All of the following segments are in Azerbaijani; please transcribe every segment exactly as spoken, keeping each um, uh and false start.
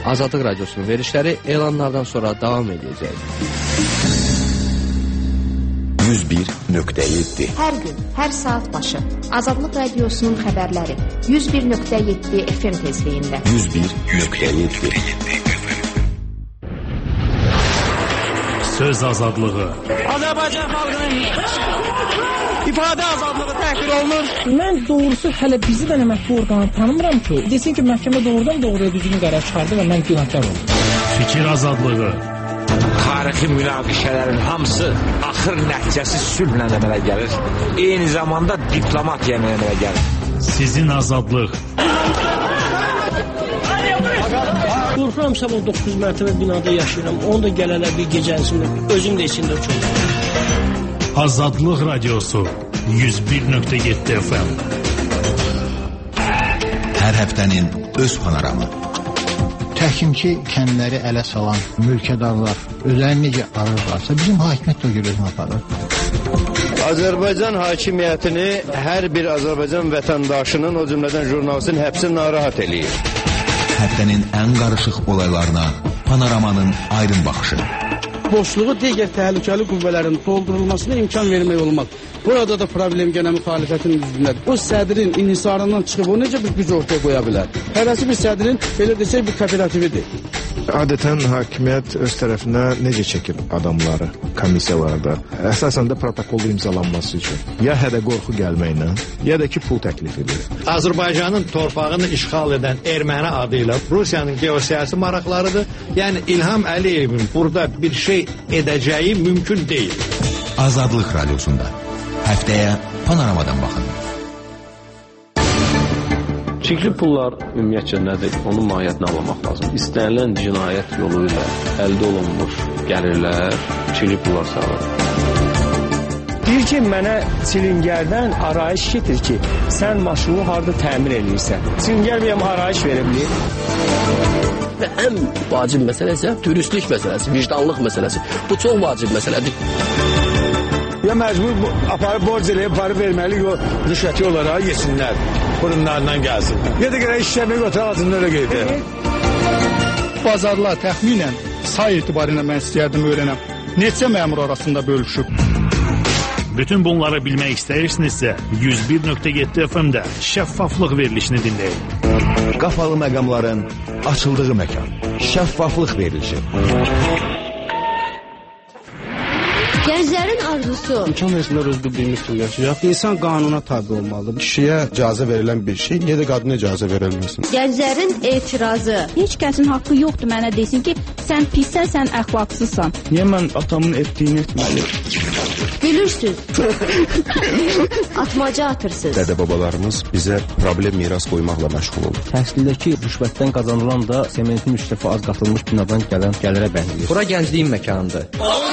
Azadlıq Radiosunun verilişləri elanlardan sonra davam edəcək. yüz bir nöqtə yeddi Hər gün, hər saat başı Azadlıq Radiosunun xəbərləri yüz bir nöqtə yeddi F M tezliyində. yüz bir nöqtə yeddi Söz azadlığı. Azərbaycan xalqının ifadə azadlığı təhqir olunur. Mən doğrusu hələ bizi də əməkli orqanı tanımıram ki, desin ki, məhkəmə doğrudan doğruya düzgün qərar çıxardı və mən günahkar oldum. Fikir azadlığı. Tarixi münaqişələrin hamısı axır nəticəsi sülhlə əmələ gəlir. Eyni zamanda diplomatiya əmələ gəlir. Sizin azadlıq. Qorxuram sabah doqquz mərtəbə binada yaşayıram. Onu da gələlər bir gecənisində özüm də içində uçurum. Azadlıq Radiosu yüz bir nöqtə yeddi F M. Hər həftənin öz panoramı. Təhkimçi kəndləri ələ salan mülkədarlar özlərini necə arırlarsa bizim hakimiyyət də o görə özünü aparır. Azərbaycan hakimiyyətini hər bir Azərbaycan vətəndaşının, o cümlədən jurnalistin həbsi narahat eləyir. Həftənin ən qarışıq olaylarına panoramanın aydın baxışı. Boşluğu digər təhlükəli qüvvələrin doldurulmasına imkan vermək olmaz. Burada da problem gənə müxalifətin üzründədir. O sədrin inhisarından çıxıb o necə bir güc ortaya qoya bilər? Hərəsi bir sədrin, belə desək, bir kooperatividir. Adətən hakimiyyət öz tərəfinə necə çəkir adamları komissiyalarda? Əsasən də protokolda imzalanması üçün. Ya hədə qorxu gəlməklə, ya da ki pul təklif edir. Azərbaycanın torpağını işğal edən erməni adı ilə Rusiyanın geosiyasi maraqlarıdır. Yəni İlham Əliyevin burada bir şey edəcəyi mümkün deyil. Azadlıq Radiosunda həftəyə panoramadan baxın. Çirkli pullar ümumiyyətcə nədir? Onun mahiyyətini anlamaq lazım. İstənilən cinayət yolu ilə əldə olunmuş gəlirlər çirkli pullar sayılır. Deyir ki, mənə çilingərdən arayış getir ki, sən maşını harada təmir edirsən. Çilingər bir arayış verə bilir. Və ən vacib məsələ isə dürüstlük məsələsi, vicdanlıq məsələsi. Bu çox vacib məsələdir. Ya məcbur aparıb borc eləyib, aparıb verməli, o rüşvəti olaraq yesinlər. Burunlarından gəlsin. Ya da görə işləmək otur ağzında öyle qeydir. Bazarlar təxminən say etibarıyla mən istəyərdim öyrənəm. Neçə məmur arasında bölüşüb? Bütün bunları bilmək istəyirsinizsə yüz bir nöqtə yeddi F M-də şəffaflıq verilişini dinləyin. Qapalı məqamların açıldığı məkan. Şəffaflıq verilişi. Gənclərin arzusu. İmkan versinlər özgür bir müstəqil yaşayaq. İnsan qanuna tabi olmalıdır. Kişiyə icazə verilən bir şey, niyə də qadına icazə verilməsin? Gənclərin etirazı. Heç kəsin haqqı yoxdur mənə desin ki, sən pissən, sən əxlaqsızsan. Niyə mən atamın etdiyini etməliyim? Gülürsüz. Atmaca atırsınız. Dədə-babalarımız bizə problem miras qoymaqla məşğul olur. Təhsildəki rüşvətdən qazanılan da sementin üç dəfə az qatılmış binadan gələn gəlirə bənzəyir. Bura gəncliyin məkanıdır.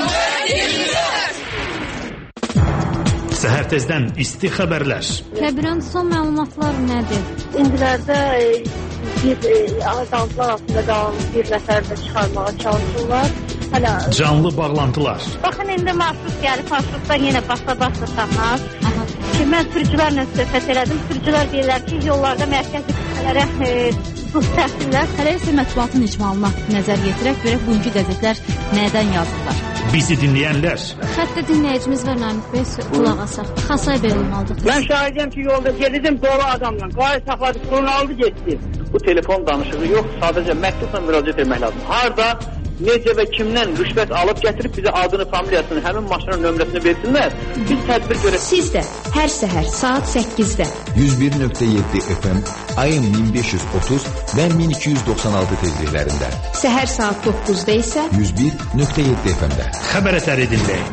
Səhər tezdən isti xəbərlər. Kəbirən son məlumatlar nədir? İndilərdə bir azaltılar altında qalan bir nəfər də çıxarmağa çalışırlar. Hələ canlı bağlantılar. Baxın, indi marşrut gəlib, marşrutdan yenə basa-basa taxar. Ki, mən sürücülərlə söhbət elədim. Sürücülər deyirlər ki, yollarda mərkəzi küçələrə buz təhsillər. Hələ isə mətbuatın icmalına nəzər yetirək, görək bugünkü qəzetlər nədən yazırlar. Bizi dinləyənlər. Xəttə dinləyicimiz var, Namik Bey, qulaq asaq. Xasay Bey olmalıdır. Mən şahidəm ki, yolda gedirdim dolu adamla. Qayı saxladı, pulunu aldı, getdi. Bu telefon danışığı yox, sadəcə məktubla müraciət etmək lazım. Harada, necə və kimdən rüşvət alıb gətirib bizə adını, familiyasını, həmin maşının nömrəsini versinlər. Biz tədbir görək. Siz də hər səhər saat səkkizdə yüz bir nöqtə yeddi F M, ayın min beş yüz otuz və min iki yüz doxsan altı tezliklərində. Səhər saat doqquzda isə yüz bir nöqtə yeddi F M-də. Xəbər əsəri dinləyin.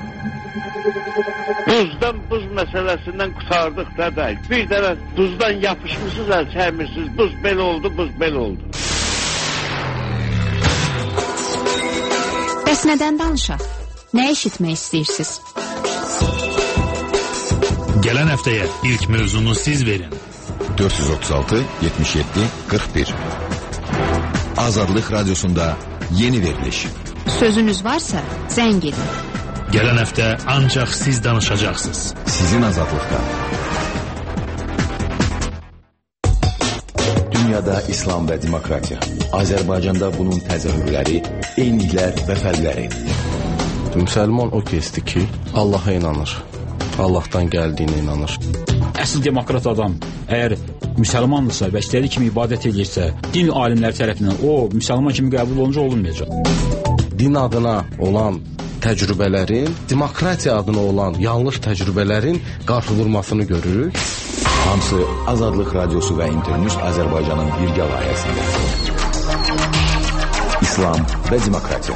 Duzdan buz məsələsindən qutardıq da bəy. Bir dənə duzdan yapışmışsınız, əl çəkmirsiniz. Buz belə oldu, buz belə oldu. Bəs nədən danışaq? Nə eşitmək istəyirsiniz? Gələn həftəyə ilk mövzunu siz verin. dörd yüz otuz altı yetmiş yeddi qırx bir Azadlıq Radiosunda yeni veriliş. Sözünüz varsa zəng edin. Gələn həftə ancaq siz danışacaqsınız. Sizin azadlıqda. Dünyada İslam və demokratiya. Azərbaycanda bunun təzahürləri, eyniliklər və fərqləri. Müsəlman o kəsdir ki, Allaha inanır. Allahdan gəldiyinə inanır. Əsl demokrat adam əgər müsəlmandırsa və istədiyi kimi ibadət edirsə, din alimləri tərəfindən o müsəlman kimi qəbul olunca olunmayacaq. Din adına olan təcrübələrin, demokratiya adına olan yanlış təcrübələrin qarşı vurmasını görürük. Hamısı Azadlıq Radiosu və İnternews Azərbaycanın birgə layihəsində. İslam və demokratiya.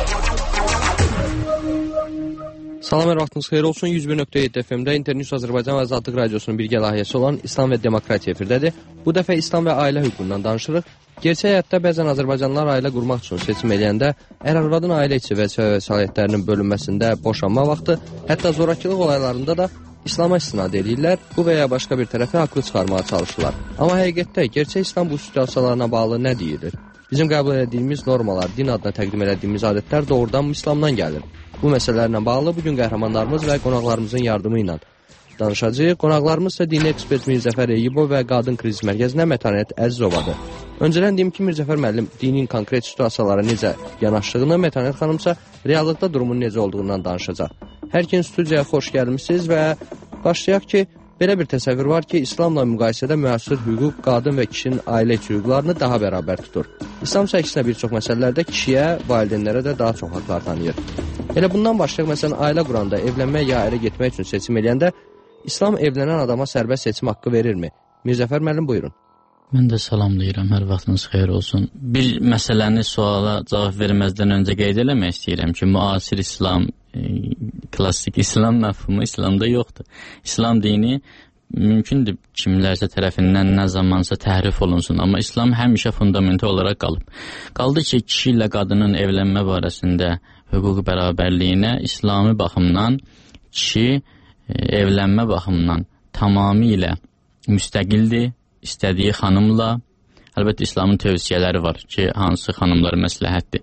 Salam, hər vaxtınız xeyir olsun. yüz bir nöqtə yeddi F M-də İnternews Azərbaycan və Azadlıq Radiosunun birgə layihəsi olan İslam və demokratiya efirdədir. Bu dəfə İslam və ailə hüququndan danışırıq. Gerçək həyatda bəzən azərbaycanlılar ailə qurmaq üçün seçim eləyəndə ər-arvadın ailə içi vəzifə və səlahiyyətlərinin bölünməsində, boşanma vaxtı, hətta zorakılıq olaylarında da İslama istinad edirlər, bu və ya başqa bir tərəfi haqlı çıxarmağa çalışırlar. Amma həqiqətdə gerçək İslam bu situasiyalarına bağlı nə deyilir? Bizim qəbul etdiyimiz normalar, din adına təqdim etdiyimiz adətlər doğrudan İslamdan gəlir. Bu məsələlərlə bağlı bugün qəhrəmanlarımız və qonaqlarımızın yardımı ilə danışacağıq. Qonaqlarımız isə dini ekspert Mirzəfər Eyyubov və Qadın Kriz Mərkəzinə Mətanət Əzizovadır. Öncədən deyim ki, Mirzəfər müəllim dinin konkret situasiyalara necə yanaşdığını, Mətanət xanımsa reallıqda durumun necə olduğundan danışacaq. Hər iki studiyaya xoş gəlmişsiniz və başlayaq ki, belə bir təsəvvür var ki, İslamla müqayisədə müasir hüquq qadın və kişinin ailə içi hüquqlarını daha bərabər tutur. İslam isə əksinə bir çox məsələlərdə kişiyə, valideynlərə də daha çox haqlar tanıyır. Elə bundan başlayaq, məsələn, ailə quranda, evlənmək ya ərə getmək üçün seçim eləyəndə İslam evlənən adama sərbəst seçim haqqı verirmi? Mirzəfər müəllim, buyurun. Mən də salamlayıram, hər vaxtınız xeyir olsun. Bir məsələni suala cavab verməzdən öncə qeyd eləmək istəyirəm ki, müasir İslam, e, klassik İslam məfhumu İslamda yoxdur. İslam dini mümkündür kimlərsə tərəfindən nə zamansa təhrif olunsun, amma İslam həmişə fundamental olaraq qalıb. Qaldı ki, kişi ilə qadının evlənmə barəsində hüquq bərabərliyinə İslami baxımdan kişi evlənmə baxımından tamamilə müstəqildir, istədiyi xanımla, əlbəttə İslamın tövsiyələri var ki, hansı xanımlar məsləhətdir.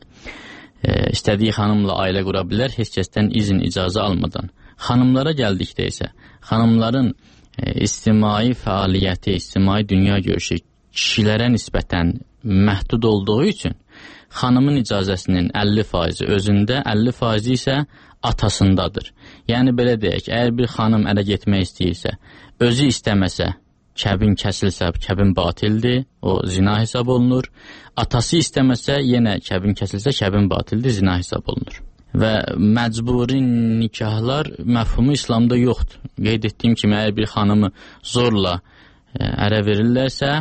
E, istədiyi xanımla ailə qura bilər, heç kəsdən izin, icazə almadan. Xanımlara gəldikdə isə, xanımların e, ictimai fəaliyyəti, ictimai dünya görüşü kişilərə nisbətən məhdud olduğu üçün, xanımın icazəsinin əlli faizi özündə, əlli faizi isə atasındadır. Yəni belə deyək, əgər bir xanım ərə getmək istəyirsə, özü istəməsə, kəbin kəsilsə, kəbin batildir, o zina hesab olunur. Atası istəməsə, yenə kəbin kəsilsə, kəbin batildir, zina hesab olunur. Və məcburi nikahlar məfhumu İslamda yoxdur. Qeyd etdiyim kimi, əgər bir xanımı zorla ərə verirlərsə,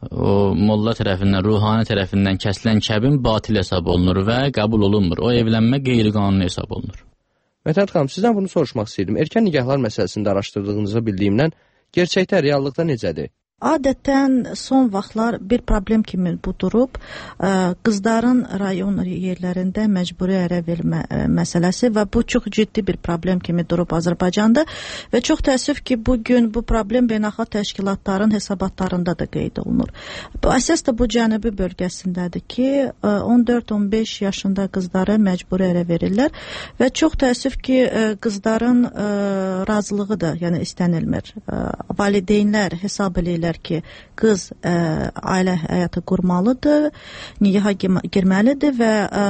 o molla tərəfindən, ruhani tərəfindən kəsilən kəbin batil hesab olunur və qəbul olunmur. O evlənmə qeyri-qanuni hesab olunur. Mətənət xanım, sizdən bunu soruşmaq istəyirdim. Erkən nikahlar məsələsində araşdırdığınızı bildiyimdən, gerçəkdə, reallıqda necədir? Adətən son vaxtlar bir problem kimi bu durub, qızların rayon yerlərində məcburi ərə vermə məsələsi və bu çox ciddi bir problem kimi durub Azərbaycanda və çox təəssüf ki, bugün bu problem beynəlxalq təşkilatların hesabatlarında da qeyd olunur. Bu əsas da bu cənubi bölgəsindədir ki, on dörd on beş yaşında qızları məcburi ərə verirlər və çox təəssüf ki, qızların razılığı da yəni istənilmir. Valideynlər hesab edirlər ki, qız ə, ailə həyatı qurmalıdır, nikaha girməlidir və ə,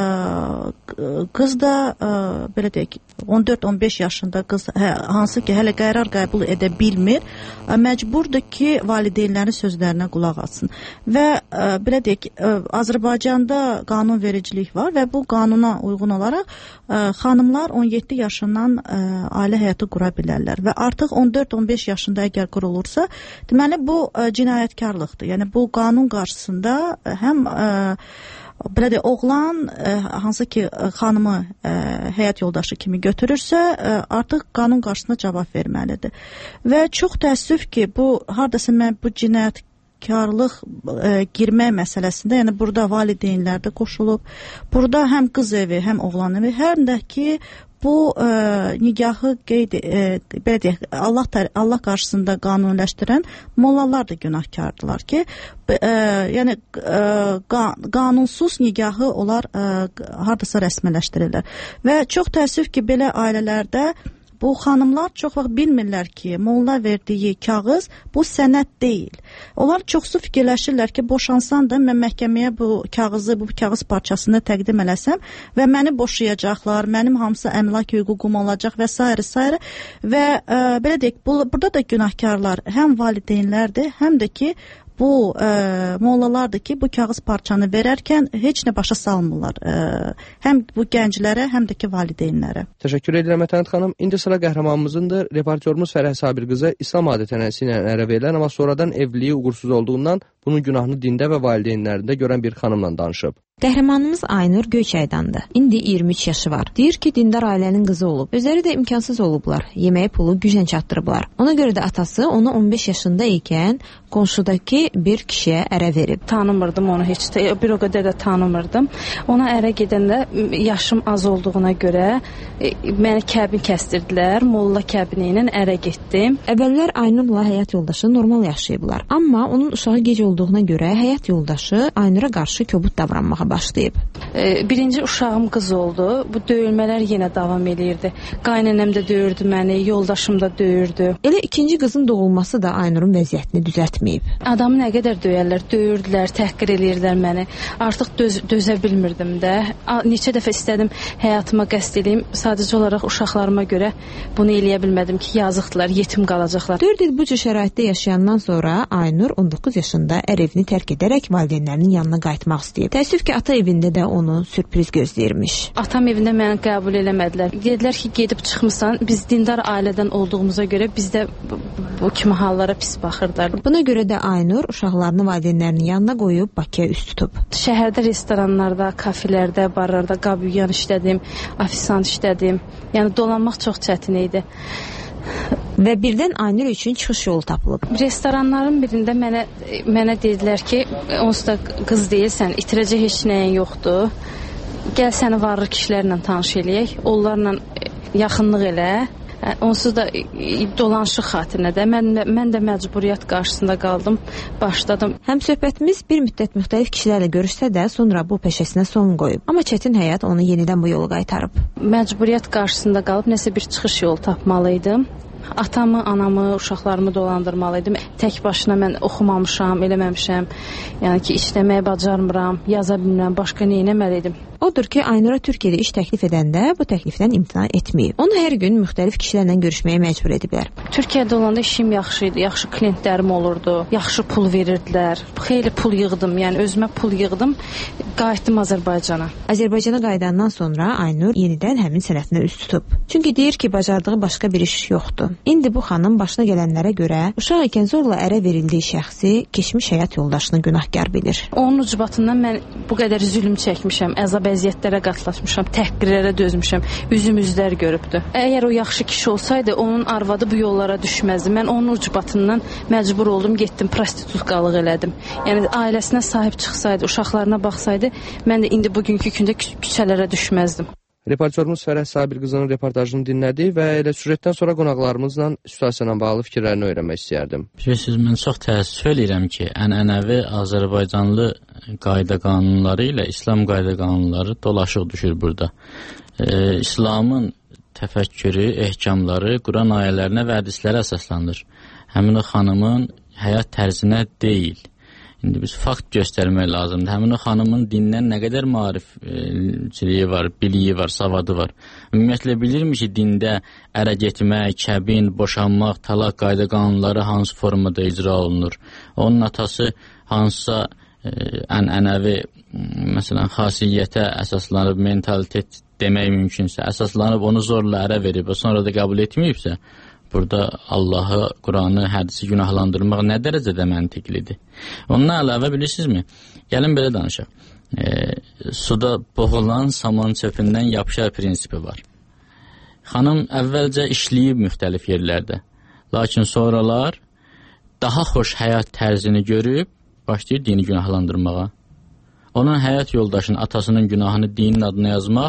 qız da ə, belə deyək, on dörd on beş yaşında qız hə, hansı ki, hələ qərar qəbul edə bilmir, ə, məcburdur ki, valideynlərin sözlərinə qulaq alsın. Və ə, belə deyək, ə, Azərbaycanda qanun vericilik var və bu qanuna uyğun olaraq ə, xanımlar on yeddi yaşından ə, ailə həyatı qura bilərlər və artıq on dörd on beş yaşında əgər qurulursa, deməli bu ə, cinayətkarlıqdır. Yəni bu qanun qarşısında həm ə, belə deyək, oğlan ə, hansı ki xanımı ə, həyat yoldaşı kimi götürürsə, ə, artıq qanun qarşısında cavab verməlidir. Və çox təəssüf ki, bu hardasa mən bu cinayət karlıq ə, girmək məsələsində, yəni burada valideynlər də qoşulub, burada həm qız evi, həm oğlan evi, həm də ki bu ə, nikahı qeyd ə, belə deyək, Allah Allah qarşısında qanuniləşdirən mollalar da günahkardılar ki, ə, yəni ə, qanunsuz nikahı onlar ə, hardasa rəsmiləşdirirlər. Və çox təəssüf ki, belə ailələrdə bu xanımlar çox vaxt bilmirlər ki, molla verdiyi kağız bu sənəd deyil. Onlar çoxsu fikirləşirlər ki, boşansam da mən məhkəməyə bu kağızı, bu kağız parçasını təqdim eləsəm və məni boşayacaqlar, mənim hamısı əmlak hüququm olacaq və s. s. və ə, belə deyək, bu, burada da günahkarlar həm valideynlərdir, həm də ki, bu e, mollalardır ki, bu kağız parçanı verərkən heç nə başa salmırlar. E, həm bu gənclərə, həm də ki, valideynlərə. Təşəkkür edirəm Mətənet xanım. İndi sıra qəhrəmanımızındır. Reportyorumuz Fərəh Sabir qızı İslam adət-ənənəsi ilə ərə verilən, amma sonradan evliliyi uğursuz olduğundan bunun günahını dində və valideynlərində görən bir xanımla danışıb. Qəhrəmanımız Aynur Göyçaydandır. İndi iyirmi üç yaşı var. Deyir ki, dindar ailənin qızı olub. Özləri də imkansız olublar. Yeməyi pulu güclə çatdırıblar. Ona görə də atası onu on beş yaşında ikən qonşudakı bir kişiyə ərə verib. Tanımırdım onu heç də, bir o qədər də tanımırdım. Ona ərə gedəndə yaşım az olduğuna görə e, məni kəbin kəsdirdilər. Molla kəbini ilə ərə getdim. Əvvəllər Aynurla həyat yoldaşı normal yaşayıblar. Amma onun uşağı gec olduğuna görə həyat yoldaşı Aynura qarşı kobud davranmağa başlayıb. E, birinci uşağım qız oldu. Bu döyülmələr yenə davam edirdi. Qaynanəm də döyürdü məni, yoldaşım da döyürdü. Elə ikinci qızın doğulması da Aynurun vəziyyətini düzəltməyib. Adamı nə qədər döyərlər, döyürdülər, təhqir eləyirdilər məni. Artıq döz, dözə bilmirdim də. A, neçə dəfə istədim həyatıma qəsd edeyim. Sadəcə olaraq uşaqlarıma görə bunu eləyə bilmədim ki, yazıqdılar, yetim qalacaqlar. dörd il bu cür şəraitdə yaşayandan sonra Aynur on doqquz yaşında ər evini tərk edərək valideynlərinin yanına qayıtmaq istəyib. Təəssüf ki, ata evində də onu sürpriz gözləyirmiş. Atam evində məni qəbul eləmədilər. Dedilər ki, gedib çıxmısan, biz dindar ailədən olduğumuza görə bizdə bu, bu kimi hallara pis baxırdılar. Buna görə də Aynur uşaqlarını valideynlərinin yanına qoyub Bakıya üst tutub. Şəhərdə restoranlarda, kafelərdə, barlarda qabüyan işlədim, ofisant işlədim. Yəni dolanmaq çox çətin idi. Və birdən Aynur üçün çıxış yolu tapılıb. Restoranların birində mənə mənə dedilər ki, onsuz da qız deyilsən, itirəcək heç nəyin yoxdur. Gəl səni varlı kişilərlə tanış eləyək, onlarla yaxınlıq elə. Onsuz da dolanışıq xatirinə də mən, mən də məcburiyyət qarşısında qaldım, başladım. Həm söhbətimiz bir müddət müxtəlif kişilərlə görüşsə də sonra bu peşəsinə son qoyub. Amma çətin həyat onu yenidən bu yolu qaytarıb. Məcburiyyət qarşısında qalıb nəsə bir çıxış yolu tapmalıydım. Atamı, anamı, uşaqlarımı dolandırmalıydım. Tək başına mən oxumamışam, eləməmişəm. Yəni ki, işləməyi bacarmıram, yaza bilmirəm, başqa nə etməliydim? Odur ki, Aynura Türkiyədə iş təklif edəndə bu təklifdən imtina etməyib. Onu hər gün müxtəlif kişilərlə görüşməyə məcbur ediblər. Türkiyədə olanda işim yaxşı idi, yaxşı klientlərim olurdu, yaxşı pul verirdilər. Xeyli pul yığdım, yəni özümə pul yığdım, qayıtdım Azərbaycana. Azərbaycana qayıdandan sonra Aynur yenidən həmin sənətinə üst tutub. Çünki deyir ki, bacardığı başqa bir iş yoxdur. İndi bu xanım başına gələnlərə görə uşaq ikən zorla ərə verildiyi şəxsi keçmiş həyat yoldaşını günahkar bilir. Onun ucbatından mən bu qədər zülm çəkmişəm, əzab əziyyətlərə qatlaşmışam, təhqirlərə dözmüşəm, üzüm üzlər görübdü. Əgər o yaxşı kişi olsaydı, onun arvadı bu yollara düşməzdi. Mən onun ucbatından məcbur oldum, getdim, prostitutqalıq elədim. Yəni ailəsinə sahib çıxsaydı, uşaqlarına baxsaydı, mən də indi bugünkü gündə küçələrə düşməzdim. Reportyorumuz Fərəh Sabir qızının reportajını dinlədi və elə süjetdən sonra qonaqlarımızla situasiya ilə bağlı fikirlərini öyrənmək istəyərdim. Bilirsiniz, mən çox təəssüf edirəm ki, ənənəvi Azərbaycanlı qayda qanunları ilə İslam qayda qanunları dolaşıq düşür burada. E, İslamın təfəkkürü, ehkamları Quran ayələrinə və hədislərə əsaslanır. Həmin o xanımın həyat tərzinə deyil. İndi biz fakt göstərmək lazımdır. Həmin o xanımın dindən nə qədər maarifçiliyi var, biliyi var, savadı var. Ümumiyyətlə bilirmi ki, dində ərə getmək, kəbin, boşanmaq, talaq qayda qanunları hansı formada icra olunur? Onun atası hansısa e, ən-ənəvi məsələn xasiyyətə əsaslanıb, mentalitet demək mümkünsə, əsaslanıb onu zorla ərə verib və sonra da qəbul etməyibsə, burada Allahı, Quranı, hədisi günahlandırmaq nə dərəcədə məntiqlidir? Ondan əlavə bilirsinizmi? Gəlin belə danışaq. E, suda boğulan saman çöpündən yapışar prinsipi var. Xanım əvvəlcə işləyib müxtəlif yerlərdə. Lakin sonralar daha xoş həyat tərzini görüb başlayır dini günahlandırmağa. Onun həyat yoldaşının, atasının günahını dinin adına yazmaq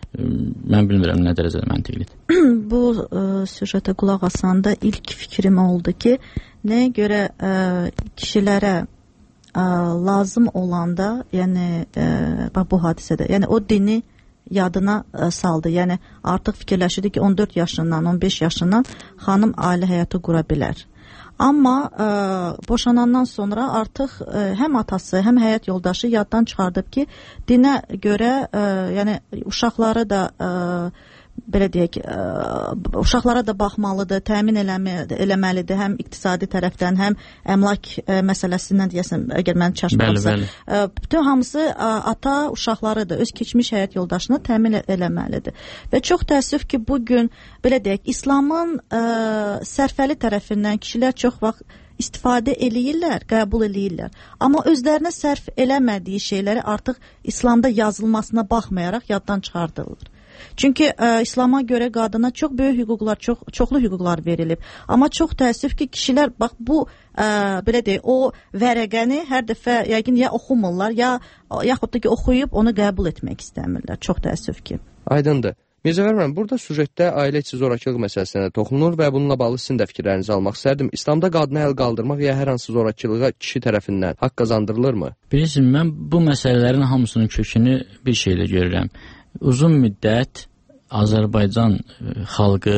mən bilmirəm nə dərəcədə məntiqlidir. Bu ə, süjetə qulaq asanda ilk fikrim oldu ki, nəyə görə ə, kişilərə ə, lazım olanda, yəni ə, bax bu hadisədə, yəni o dini yadına ə, saldı. Yəni artıq fikirləşirdi ki, on dörd yaşından, on beş yaşından xanım ailə həyatı qura bilər. Amma ə, boşanandan sonra artıq ə, həm atası, həm həyat yoldaşı yaddan çıxardıb ki, dinə görə, ə, yəni uşaqları da ə, belə deyək, ə, uşaqlara da baxmalıdır, təmin eləmə, eləməlidir, həm iqtisadi tərəfdən, həm əmlak ə, məsələsindən deyəsən, əgər mən çaşmamsa. Bütün hamısı ə, ata uşaqlarıdır, öz keçmiş həyat yoldaşını təmin eləməlidir. Və çox təəssüf ki, bugün belə deyək, İslamın ə, sərfəli tərəfindən kişilər çox vaxt istifadə eləyirlər, qəbul eləyirlər. Amma özlərinə sərf eləmədiyi şeyləri artıq İslamda yazılmasına baxmayaraq yaddan çıxardılır. Çünki ə, İslama görə qadına çox böyük hüquqlar, çox çoxlu hüquqlar verilib. Amma çox təəssüf ki, kişilər bax bu ə, belə deyək, o vərəqəni hər dəfə yəqin ya oxumurlar, ya yaxud da ki oxuyub onu qəbul etmək istəmirlər. Çox təəssüf ki. Aydındır. Mirzəvər müəllim, burada süjetdə ailə içi zorakılıq məsələsinə toxunur və bununla bağlı sizin də fikirlərinizi almaq istərdim. İslamda qadına əl qaldırmaq ya hər hansı zorakılığa kişi tərəfindən haqq qazandırılırmı? Bilirsiniz, mən bu məsələlərin hamısının kökünü bir şeylə görürəm. Uzun müddət Azərbaycan xalqı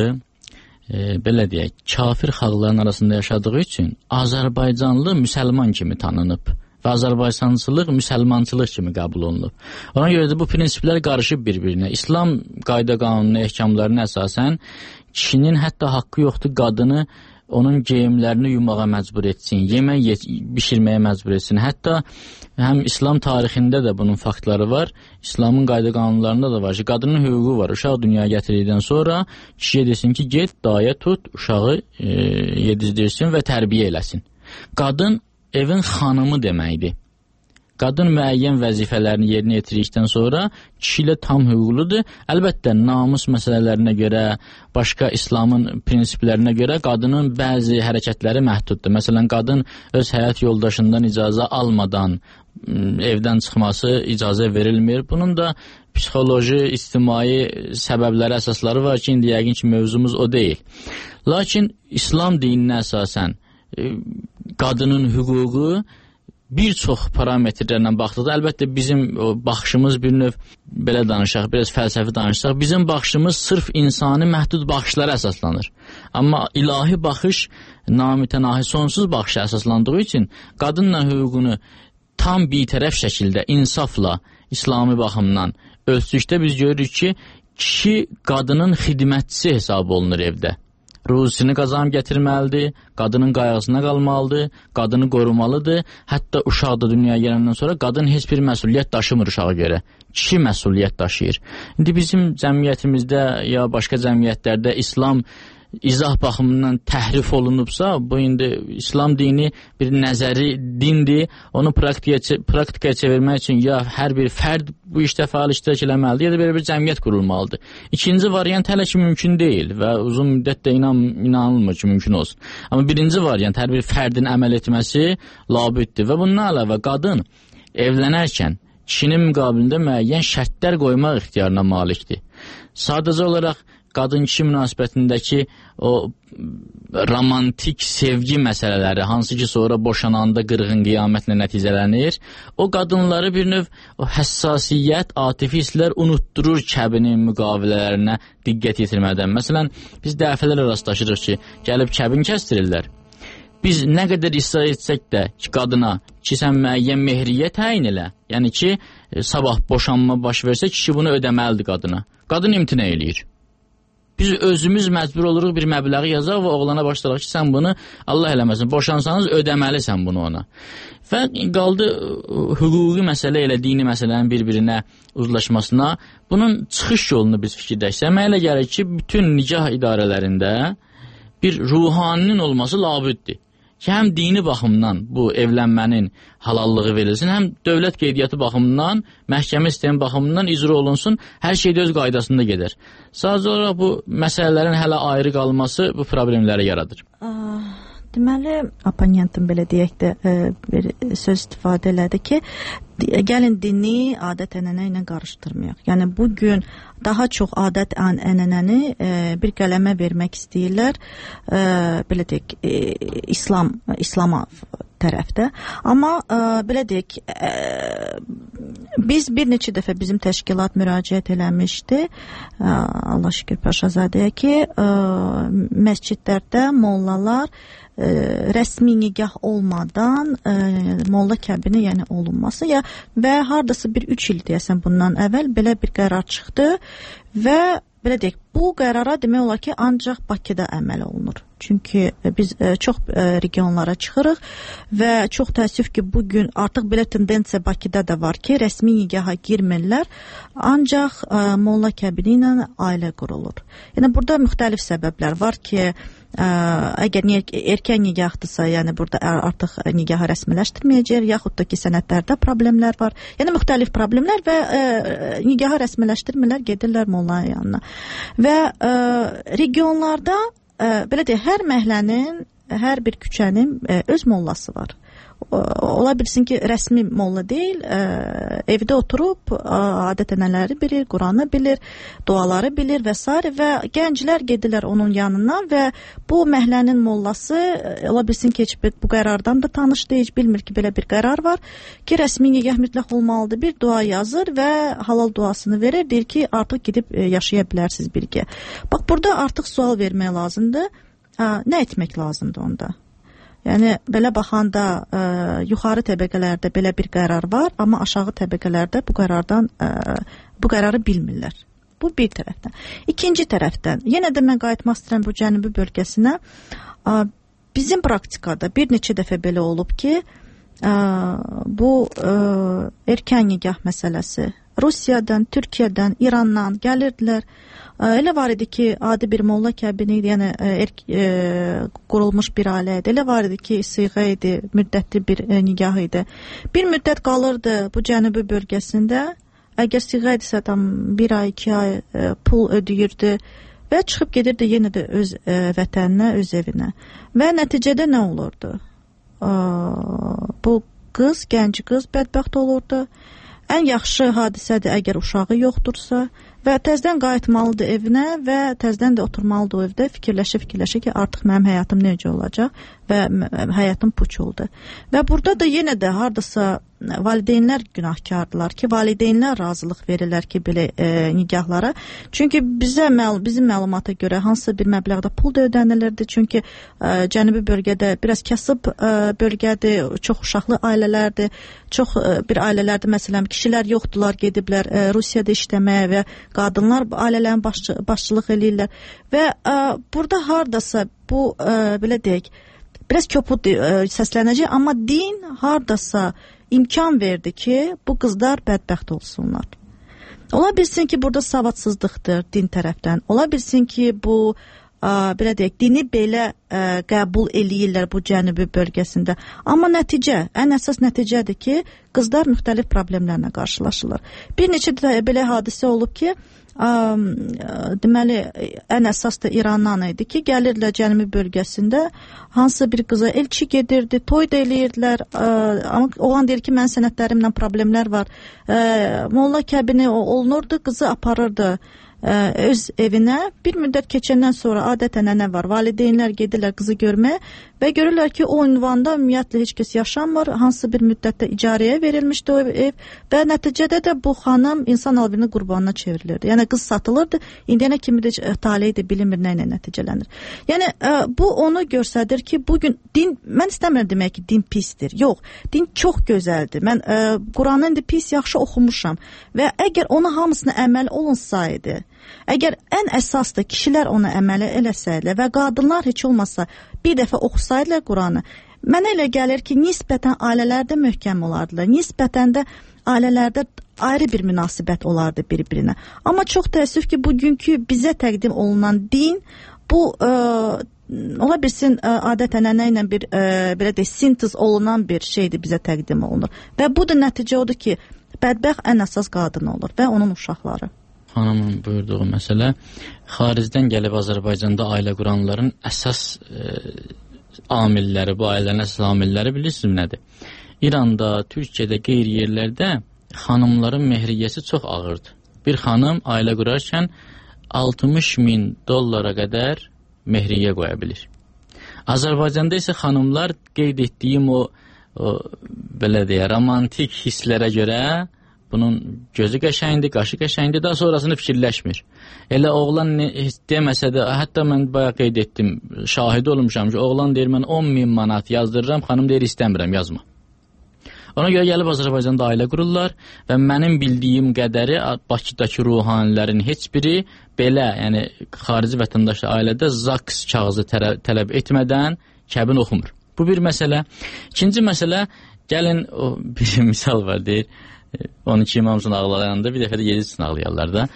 e, belə deyək, kafir xalqların arasında yaşadığı üçün Azərbaycanlı müsəlman kimi tanınıb və Azərbaycançılıq müsəlmançılıq kimi qəbul olunub. Ona görə də bu prinsiplər qarışıb bir-birinə. İslam qayda qanunu ehkamlarına əsasən kişinin hətta haqqı yoxdur qadını onun geyimlərini yumağa məcbur etsin, yemək bişirməyə məcbur etsin. Hətta həm İslam tarixində də bunun faktları var, İslamın qayda qanunlarında da var ki, qadının hüququ var. Uşaq dünyaya gətirildikdən sonra kişiyə desin ki, get, daya tut, uşağı e, yedizdirsin və tərbiyə eləsin. Qadın evin xanımı deməkdir. Qadın müəyyən vəzifələrini yerinə yetirdikdən sonra kişi ilə tam hüquqludur. Əlbəttə, namus məsələlərinə görə, başqa İslamın prinsiplərinə görə qadının bəzi hərəkətləri məhduddur. Məsələn, qadın öz həyat yoldaşından icazə almadan evdən çıxması icazə verilmir. Bunun da psixoloji, ictimai səbəbləri, əsasları var ki, indi yəqin ki, mövzumuz o deyil. Lakin İslam dininə əsasən qadının hüququ bir çox parametrlərlə baxdıqda, əlbəttə bizim baxışımız bir növ, belə danışaq, biraz fəlsəfi danışsaq, bizim baxışımız sırf insani məhdud baxışlara əsaslanır. Amma ilahi baxış, namütənahi sonsuz baxışa əsaslandığı üçün qadınla hüququnu tam bitərəf şəkildə, insafla, İslami baxımdan ölçdükdə biz görürük ki, kişi qadının xidmətçisi hesab olunur evdə. Ruzisini qazanıb gətirməlidir, qadının qayğısına qalmalıdır, qadını qorumalıdır. Hətta uşaq da dünyaya gələndən sonra qadın heç bir məsuliyyət daşımır uşağa görə. Kişi məsuliyyət daşıyır. İndi bizim cəmiyyətimizdə ya başqa cəmiyyətlərdə İslam izah baxımından təhrif olunubsa, bu indi İslam dini bir nəzəri dindir, onu praktikaya, praktikaya çevirmək üçün ya hər bir fərd bu işdə fəal iştirak eləməlidir, ya da belə bir cəmiyyət qurulmalıdır. İkinci variant hələ ki mümkün deyil və uzun müddətdə inan, inanılmır ki, mümkün olsun. Amma birinci variant hər bir fərdin əməl etməsi labüddür və bundan əlavə qadın evlənərkən kişinin müqabilində müəyyən şərtlər qoymaq ixtiyarına malikdir. Sadəcə olaraq qadın-kişi münasibətindəki o romantik sevgi məsələləri, hansı ki sonra boşananda qırğın qiyamətlə nəticələnir, o qadınları bir növ o həssasiyyət, atifi hisslər unutdurur kəbinin müqavilələrinə diqqət yetirmədən. Məsələn, biz dəfələrlə rastlaşırıq ki, gəlib kəbin kəstirirlər. Biz nə qədər israr etsək də ki, qadına ki, sən müəyyən mehriyə təyin elə, yəni ki, sabah boşanma baş versə, kişi bunu ödəməlidir qadına. Qadın imtina eləyir. Biz özümüz məcbur oluruq bir məbləği yazaq və oğlana başlayaq ki, sən bunu Allah eləməsin, boşansanız ödəməlisən bunu ona. Və qaldı hüquqi məsələ ilə dini məsələnin bir-birinə uzlaşmasına, bunun çıxış yolunu biz fikirləşsək, mənə elə gəlir ki, bütün nikah idarələrində bir ruhaninin olması labüddür. Ki, həm dini baxımdan bu evlənmənin halallığı verilsin, həm dövlət qeydiyyatı baxımından, məhkəmə sistemi baxımından icra olunsun, hər şey də öz qaydasında gedər. Sadəcə olaraq bu məsələlərin hələ ayrı qalması bu problemləri yaradır. Deməli, oponentin belə deyək də bir söz istifadə elədi ki, gəlin dini adət-ənənə ilə qarışdırmayaq. Yəni, bugün daha çox adət-ənənəni bir qələmə vermək istəyirlər, belə deyək, İslam, İslama tərəfdə. Amma ə, belə deyək, ə, biz bir neçə dəfə bizim təşkilat müraciət eləmişdi. Ə, Allah şükür Paşazadəyə ki, ə, məscidlərdə mollalar ə, rəsmi nigah olmadan ə, molla kəbini yəni olunması ya və hardasa bir üç il deyəsən bundan əvvəl belə bir qərar çıxdı və belə deyək, bu qərara demək olar ki, ancaq Bakıda əməl olunur. Çünki biz e, çox e, regionlara çıxırıq və çox təəssüf ki, bugün artıq belə tendensiya Bakıda da var ki, rəsmi nigaha girmirlər, ancaq e, molla kəbini ilə ailə qurulur. Yəni burada müxtəlif səbəblər var ki, ə, əgər erkən nigahdısa, yəni burada artıq nigahı rəsmiləşdirməyəcək, yaxud da ki, sənədlərdə problemlər var. Yəni müxtəlif problemlər və ə, nigahı rəsmiləşdirmirlər, gedirlər mollanın yanına. Və ə, regionlarda ə, belə deyək, hər məhəllənin, hər bir küçənin ə, öz mollası var. Ola bilsin ki, rəsmi molla deyil, ə, evdə oturub ə, adət-ənənələri bilir, Quranı bilir, duaları bilir və s. və gənclər gedirlər onun yanından və bu məhəllənin mollası ola bilsin ki, heç bu qərardan da tanış deyil, bilmir ki, belə bir qərar var ki, rəsmi nigah mütləq olmalıdır, bir dua yazır və halal duasını verir, deyir ki, artıq gedib yaşaya bilərsiniz birgə. Bax, burada artıq sual vermək lazımdır, ə, nə etmək lazımdır onda? Yəni, belə baxanda ə, yuxarı təbəqələrdə belə bir qərar var, amma aşağı təbəqələrdə bu qərardan, ə, bu qərarı bilmirlər. Bu bir tərəfdən. İkinci tərəfdən, yenə də mən qayıtmaq istəyirəm bu cənubi bölgəsinə. Ə, bizim praktikada bir neçə dəfə belə olub ki, ə, bu ə, erkən nigah məsələsi Rusiyadan, Türkiyədən, İrandan gəlirdilər. Elə var idi ki, adi bir molla kəbini idi, yəni erk, e, qurulmuş bir ailə idi. Elə var idi ki, sıyğa idi, müddətli bir e, nigah idi. Bir müddət qalırdı bu cənubi bölgəsində. Əgər sıyğa idisə tam bir ay, iki ay e, pul ödəyirdi və çıxıb gedirdi yenə də öz e, vətəninə, öz evinə. Və nəticədə nə olurdu? E, bu qız, gənc qız bədbəxt olurdu. Ən yaxşı hadisədir əgər uşağı yoxdursa və təzdən qayıtmalıdır evinə və təzdən də oturmalıdır o evdə, fikirləşə-fikirləşə ki, artıq mənim həyatım necə olacaq və həyatım puç oldu. Və burada da yenə də hardasa valideynlər günahkardırlar ki, valideynlər razılıq verirlər ki, belə e, nigahlara. Çünki bizə məl bizim məlumata görə hansısa bir məbləğdə pul da ödənilirdi. Çünki e, cənubi bölgədə biraz kasıb e, bölgədir, çox uşaqlı ailələrdir. Çox e, bir ailələrdə məsələn kişilər yoxdular, gediblər e, Rusiyada işləməyə və qadınlar ailələrin başçı, başçılıq eləyirlər. Və e, burada hardasa bu e, belə deyək, biraz köpud e, səslənəcək, amma din hardasa imkan verdi ki, bu qızlar bədbəxt olsunlar. Ola bilsin ki, burada savadsızlıqdır din tərəfdən. Ola bilsin ki, bu ə, belə deyək, dini belə ə, qəbul eləyirlər bu cənubi bölgəsində. Amma nəticə, ən əsas nəticədir ki, qızlar müxtəlif problemlərlə qarşılaşırlar. Bir neçə də belə hadisə olub ki, ə, deməli, ən əsas da İrandan idi ki, gəlirlər cənubi bölgəsində hansısa bir qıza elçi gedirdi, toy da eləyirdilər, ə, amma oğlan deyir ki, mənim sənədlərimlə problemlər var. Ə, molla kəbini olunurdu, qızı aparırdı ə, öz evinə. Bir müddət keçəndən sonra adət-ənənə var. Valideynlər gedirlər qızı görməyə və görürlər ki, o ünvanda ümumiyyətlə heç kəs yaşamır. Hansısa bir müddətdə icarəyə verilmişdi o ev və nəticədə də bu xanım insan alverinin qurbanına çevrilirdi. Yəni qız satılırdı. İndiyənə kimi də taleyi də bilinmir nə ilə nəticələnir. Yəni ə, bu onu göstərir ki, bugün din, mən istəmirəm demək ki, din pisdir. Yox, din çox gözəldir. Mən ə, Quranı indi pis yaxşı oxumuşam və əgər ona hamısına əməl olunsaydı, əgər ən əsasda kişilər ona əməl eləsəydi və qadınlar heç olmasa bir dəfə oxusaydılar Quranı, mənə elə gəlir ki, nisbətən ailələrdə möhkəm olardılar. Nisbətən də ailələrdə ayrı bir münasibət olardı bir-birinə. Amma çox təəssüf ki, bugünkü bizə təqdim olunan din bu ə, ola bilsin ə, adət-ənənə ilə bir ə, belə deyək, sintez olunan bir şeydir bizə təqdim olunur. Və bu da nəticə odur ki, bədbəxt ən əsas qadın olur və onun uşaqları. Xanımın buyurduğu məsələ, xaricdən gəlib Azərbaycanda ailə quranların əsas e, amilləri, bu ailələrin əsas amilləri bilirsiniz nədir? İranda, Türkiyədə, qeyri yerlərdə xanımların mehriyyəsi çox ağırdır. Bir xanım ailə qurarkən altmış min dollara qədər mehriyyə qoya bilir. Azərbaycanda isə xanımlar qeyd etdiyim o o belə deyə romantik hisslərə görə bunun gözü qəşəngdir, qaşı qəşəngdir, daha sonrasını fikirləşmir. Elə oğlan ne, deməsə də, hətta mən bayaq qeyd etdim, şahid olmuşam ki, oğlan deyir, mən on min manat yazdırıram, xanım deyir, istəmirəm, yazma. Ona görə gəlib Azərbaycanda ailə qururlar və mənim bildiyim qədəri Bakıdakı ruhanilərin heç biri belə, yəni xarici vətəndaşlı ailədə zaks kağızı tələb etmədən kəbin oxumur. Bu bir məsələ. İkinci məsələ, gəlin, o, bir misal var, deyir, on iki imam üçün ağlayanında bir dəfə də yedi üçün ağlayarlar da.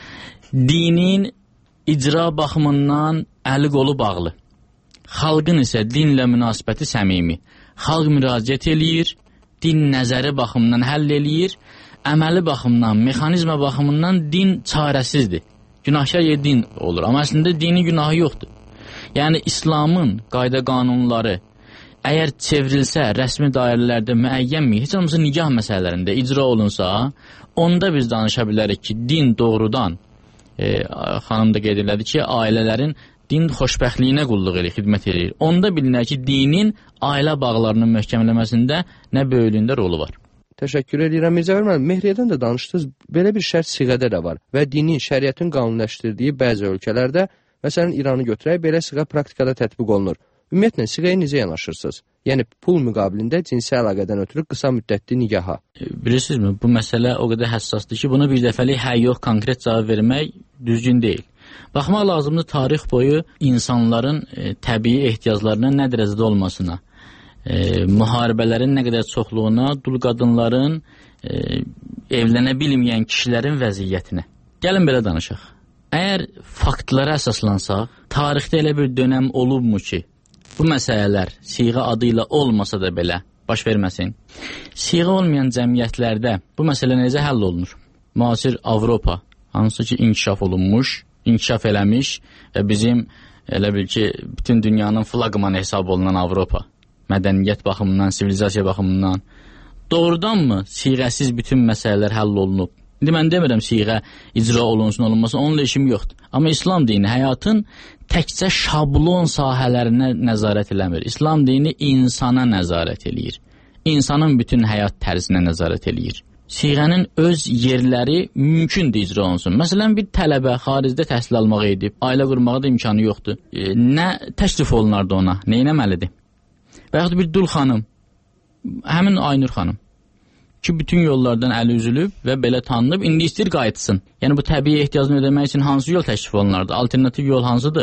Dinin icra baxımından əli qolu bağlı. Xalqın isə dinlə münasibəti səmimi. Xalq müraciət eləyir, din nəzəri baxımından həll eləyir, əməli baxımından, mexanizma baxımından din çarəsizdir. Günahkar yer din olur, amma əslində dinin günahı yoxdur. Yəni, İslamın qayda qanunları əgər çevrilsə, rəsmi dairələrdə müəyyən mi, heç olmasa nikah məsələlərində icra olunsa, onda biz danışa bilərik ki, din doğrudan, e, xanım da qeyd elədi ki, ailələrin din xoşbəxtliyinə qulluq edir, xidmət edir. Onda bilinər ki, dinin ailə bağlarının möhkəmləməsində nə böyüklüyündə rolu var. Təşəkkür edirəm. Mirzə Vərməli, Mehriyədən də danışdınız, belə bir şərt siğədə də var və dinin, şəriətin qanunləşdirdiyi bəzi ölkələrdə, məsələn, İranı götürək, belə siğə praktikada tətbiq olunur. Ümumiyyətlə, siğəyə necə yanaşırsınız? Yəni, pul müqabilində cinsi əlaqədən ötürü qısa müddətli nigaha. Bilirsinizmi, bu məsələ o qədər həssasdır ki, buna bir dəfəlik hə yox, konkret cavab vermək düzgün deyil. Baxmaq lazımdır tarix boyu insanların e, təbii ehtiyaclarına nə dərəcədə olmasına, e, müharibələrin nə qədər çoxluğuna, dul qadınların, e, evlənə bilməyən kişilərin vəziyyətinə. Gəlin belə danışaq. Əgər faktlara əsaslansaq, tarixdə elə bir dönəm olubmu ki, bu məsələlər siğə adı ilə olmasa da belə baş verməsin. Siğə olmayan cəmiyyətlərdə bu məsələ necə həll olunur? Müasir Avropa, hansı ki inkişaf olunmuş, inkişaf eləmiş və bizim elə bil ki, bütün dünyanın flaqmanı hesab olunan Avropa, mədəniyyət baxımından, sivilizasiya baxımından doğrudanmı siğəsiz bütün məsələlər həll olunub? İndi mən demirəm siğə icra olunsun, olunmasın, onunla işim yoxdur. Amma İslam dini həyatın təkcə şablon sahələrinə nəzarət eləmir. İslam dini insana nəzarət eləyir. İnsanın bütün həyat tərzinə nəzarət eləyir. Siğənin öz yerləri mümkündür icra olunsun. Məsələn, bir tələbə xaricdə təhsil almağa edib, ailə qurmağa da imkanı yoxdur. E, nə təklif olunardı ona? Nə etməlidir? Və yaxud bir dul xanım, həmin Aynur xanım, ki, bütün yollardan əli üzülüb və belə tanınıb, indi istəyir qayıtsın. Yəni, bu təbii ehtiyacını ödəmək üçün hansı yol təklif olunardı? Alternativ yol hansıdır?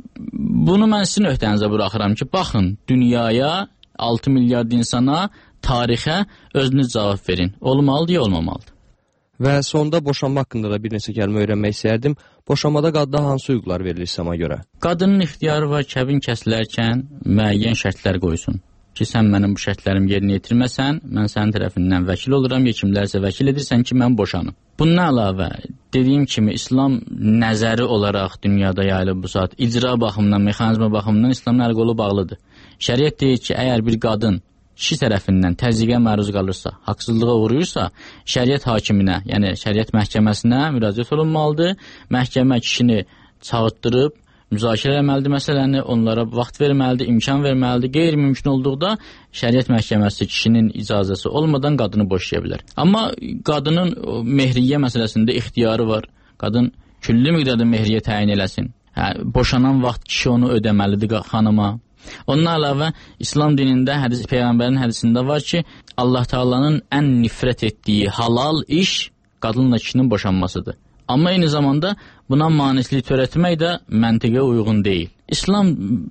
Bunu mən sizin öhdənizə buraxıram ki, baxın, dünyaya, altı milyard insana, tarixə özünüz cavab verin. Olmalıdır ya, olmamalıdır. Və sonda boşanma haqqında da bir neçə kəlmə öyrənmək istəyərdim. Boşanmada qadına hansı hüquqlar verilir İslama görə? Qadının ixtiyarı var, kəbin kəsilərkən müəyyən şərtlər qoysun. Ki, sən mənim bu şərtlərimi yerinə yetirməsən, mən sənin tərəfindən vəkil oluram, ya kimlərsə vəkil edirsən ki, mən boşanım. Bundan əlavə, dediyim kimi, İslam nəzəri olaraq dünyada yayılıb bu saat, icra baxımından, mexanizma baxımından İslamın əl qolu bağlıdır. Şəriət deyir ki, əgər bir qadın kişi tərəfindən təzyiqə məruz qalırsa, haqsızlığa uğrayırsa, şəriət hakiminə, yəni şəriət məhkəməsinə müraciət olunmalıdır. Məhkəmə kişini çağırtdırıb, müzakirə eləməlidir məsələni, onlara vaxt verməlidir, imkan verməlidir. Qeyri-mümkün olduqda şəriət məhkəməsi kişinin icazəsi olmadan qadını boşaya bilər. Amma qadının mehriyyə məsələsində ixtiyarı var. Qadın külli miqdarda mehriyyə təyin eləsin. Hə, boşanan vaxt kişi onu ödəməlidir xanıma. Ondan əlavə İslam dinində, hədis, Peyğəmbərin hədisində var ki, Allah Taala'nın ən nifrət etdiyi halal iş qadınla kişinin boşanmasıdır. Amma eyni zamanda buna manislik törətmək də məntiqə uyğun deyil. İslam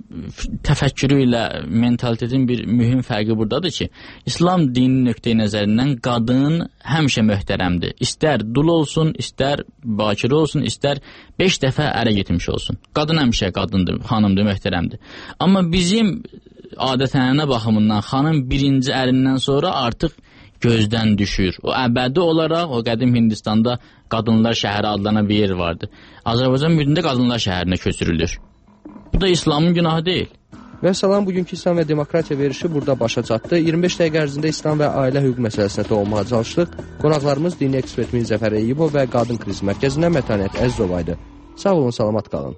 təfəkkürü ilə mentalitetin bir mühüm fərqi buradadır ki, İslam dini nöqteyi nəzərindən qadın həmişə möhtərəmdir. İstər dul olsun, istər bakir olsun, istər beş dəfə ərə getmiş olsun. Qadın həmişə qadındır, xanımdır, möhtərəmdir. Amma bizim adət-ənənə baxımından xanım birinci ərindən sonra artıq gözdən düşür. O əbədi olaraq o qədim Hindistanda qadınlar şəhəri adlanan bir yer vardı. Azərbaycan müddətində qadınlar şəhərinə köçürülür. Bu da İslamın günahı deyil. Və salam, bugünkü İslam və Demokratiya verişi burada başa çatdı. iyirmi beş dəqiqə ərzində İslam və ailə hüquq məsələsinə toxunmağa çalışdıq. Qonaqlarımız dini ekspert Mirzəfər Eyyubov və Qadın Kriz Mərkəzindən Mətanət Əzizova idi. Sağ olun, salamat qalın.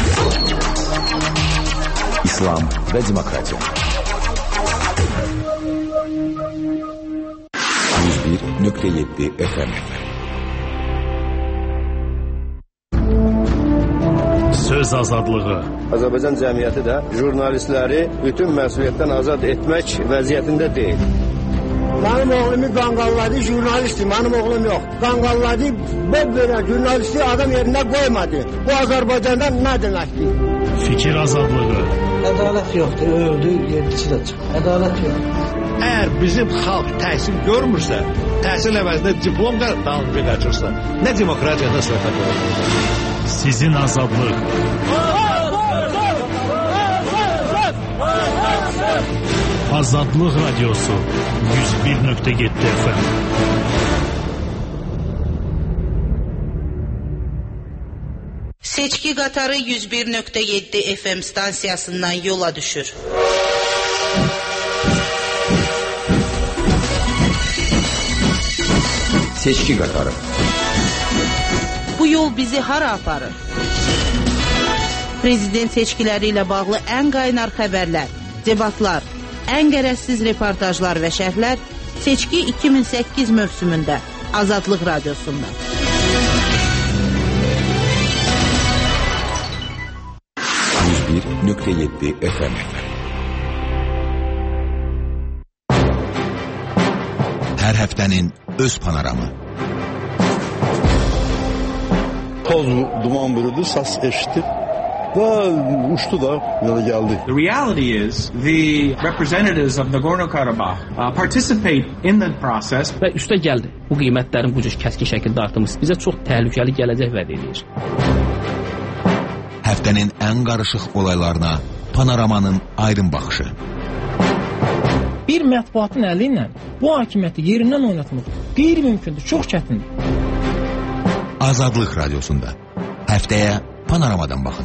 İslam və Demokratiya. nöqtə yeddi F M. Söz azadlığı. Azərbaycan cəmiyyəti də jurnalistləri bütün məsuliyyətdən azad etmək vəziyyətində deyil. Mənim oğlumu qanqalladı, jurnalistdir, mənim oğlum yox. Qanqalladı, belə jurnalisti adam yerinə qoymadı. Bu Azərbaycanda nə deməkdir? Fikir azadlığı. Ədalət yoxdur, öldü, yedisi də çıxır. Ədalət yoxdur. Əgər bizim xalq təhsil görmürsə, təhsil əvəzində diplom da dalınca qaçırsa, nə demokratiyada söhbət olur? Sizin azadlıq. Azadlıq Radyosu yüz bir nöqtə yeddi F M. Seçki qatarı yüz bir nöqtə yeddi F M stansiyasından yola düşür. Seçki qatarı. Bu yol bizi hara aparır? Prezident seçkiləri ilə bağlı ən qaynar xəbərlər, debatlar, ən qərəzsiz reportajlar və şərhlər Seçki iki min səkkiz mövsümündə Azadlıq Radiosunda. yüz bir nöqtə yeddi F M. Hər həftənin öz panoramı. Toz duman bürüdü, səs eşitdi və uçdu da yola gəldi. The reality is the representatives of Nagorno-Karabakh uh, participate in the process. Və üstə gəldi. Bu qiymətlərin bu cür kəskin şəkildə artımı bizə çox təhlükəli gələcək vəd edir. Həftənin ən qarışıq olaylarına panoramanın aydın baxışı. Bir mətbuatın əli ilə bu hakimiyyəti yerindən oynatmaq qeyri-mümkündür, çox çətindir. Azadlıq Radiosunda həftəyə panoramadan baxın.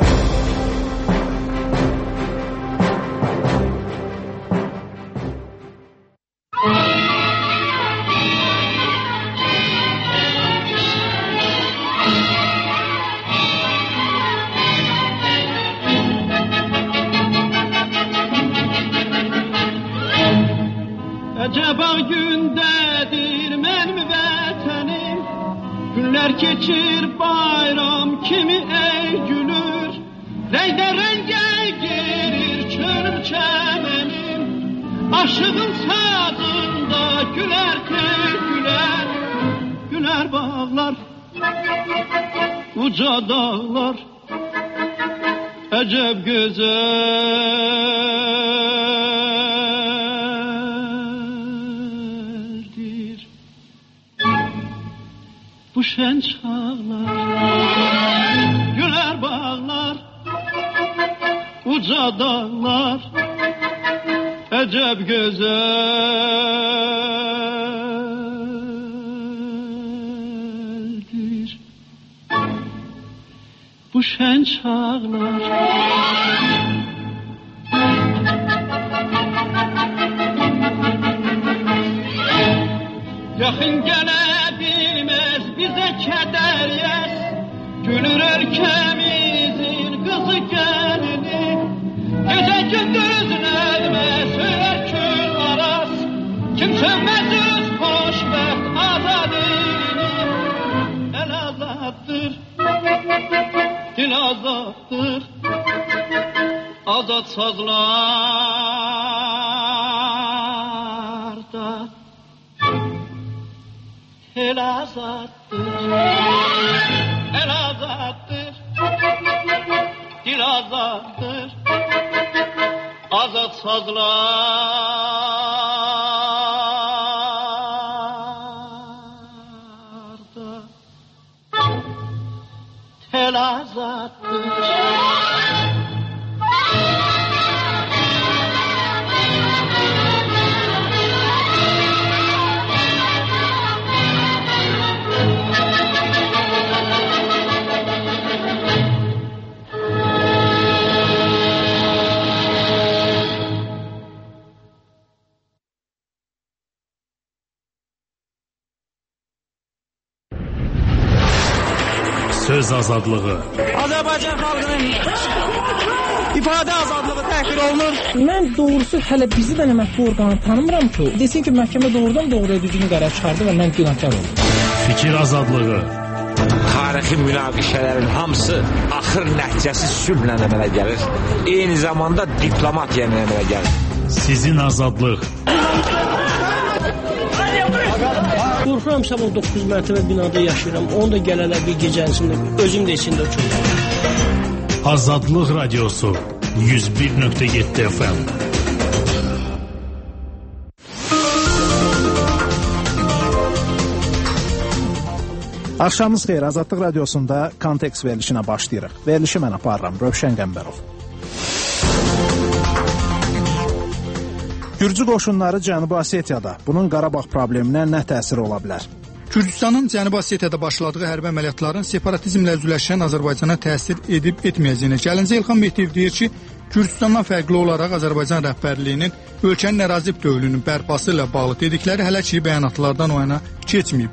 Əcəba gündədir mənim vətənim, günlər keçir bayram kimi ey gülür, rəngdə rəngə girir çölüm çəmənim, aşığın sazında gülər tey gülər, gülər bağlar, uca dağlar, əcəb gözəldir bu şən çağlar, gülər bağlar, uca dağlar, əcəb gözəldir bu şən çağlar. Yaxın gələ bilməz bizə kədər yəs, gülür ölkəmizin qızı gəlini, gecə gündüz nəlmə söyər kül aras, kim sönməz öz xoşbəxt azad elini. El azaddır, dil azaddır, azad sazlarda el azaddır, el azaddır, dil azaddır, azad sazlarda tel azaddır. Söz azadlığı. Azərbaycan xalqının ifadə azadlığı təhqir olunur. Mən doğrusu hələ bizi də məhkəmə orqanı tanımıram ki, desin ki, məhkəmə doğrudan doğruya düzgün qərar çıxardı və mən günahkar oldum. Fikir azadlığı. Tarixi münaqişələrin hamısı axır nəticəsi sülhlə əmələ gəlir. Eyni zamanda diplomatiya ilə əmələ gəlir. Sizin azadlıq. Qorxuram sabah doqquz mərtəbə binada yaşayıram. Onu da gələlər bir gecənisində özüm də içində uçurum. Azadlıq Radiosu yüz bir nöqtə yeddi F M. Axşamınız xeyir, Azadlıq Radiosunda Kontekst verilişinə başlayırıq. Verilişi mən aparıram, Rövşən Qəmbərov. Gürcü qoşunları Cənubi Osetiyada. Bunun Qarabağ probleminə nə təsiri ola bilər? Gürcüstanın Cənubi Osetiyada başladığı hərbi əməliyyatların separatizmlə üzləşən Azərbaycana təsir edib etməyəcəyini. Gəlincə İlxan Mehdiyev deyir ki, Gürcüstandan fərqli olaraq Azərbaycan rəhbərliyinin ölkənin ərazi bütövlüyünün bərpası ilə bağlı dedikləri hələ ki bəyanatlardan o yana keçməyib.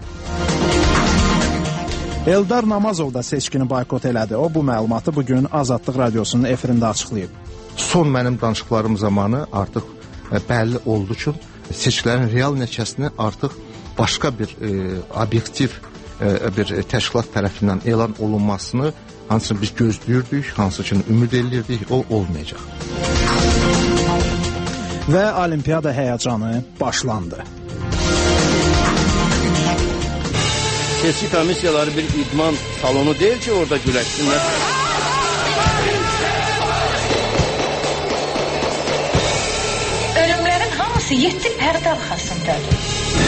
Eldar Namazov da seçkini boykot elədi. O bu məlumatı bugün Azadlıq Radiosunun efirində açıqlayıb. Son mənim danışıqlarım zamanı artıq bəlli oldu ki, seçkilərin real nəticəsini artıq başqa bir e, obyektiv e, bir təşkilat tərəfindən elan olunmasını hansını biz gözləyirdik, hansı ki ümid edirdik, o olmayacaq. Və Olimpiada həyəcanı başlandı. Seçki komissiyaları bir idman salonu deyil ki, orada güləşsinlər. Ölümlərin hamısı yeddi pərdə arxasındadır.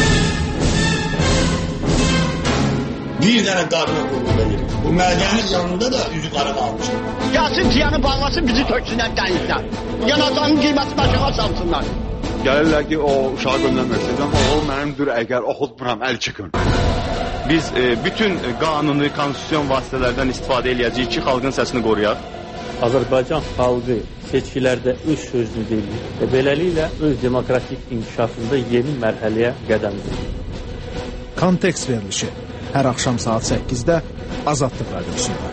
Bir dənə qadına qulluq edir. Bu məlgənin yanında da üzü qara qalmışdır. Gəlsin tiyanı bağlasın, bizi töksünlər dənizdən. Yanacağının qiyməti başına salsınlar. Gəlirlər ki, o uşağı göndərmək istəyirəm, o mənimdir, əgər oxutmuram, əl çıxın. Biz e, bütün qanuni, konstitusyon vasitələrdən istifadə eləyəcəyik ki, xalqın səsini qoruyaq. Azərbaycan xalqı seçkilərdə öz sözünü deyir və beləliklə öz demokratik inkişafında yeni mərhələyə qədəm qoyur. Kontekst verilişi hər axşam saat səkkizdə Azadlıq Radiosunda.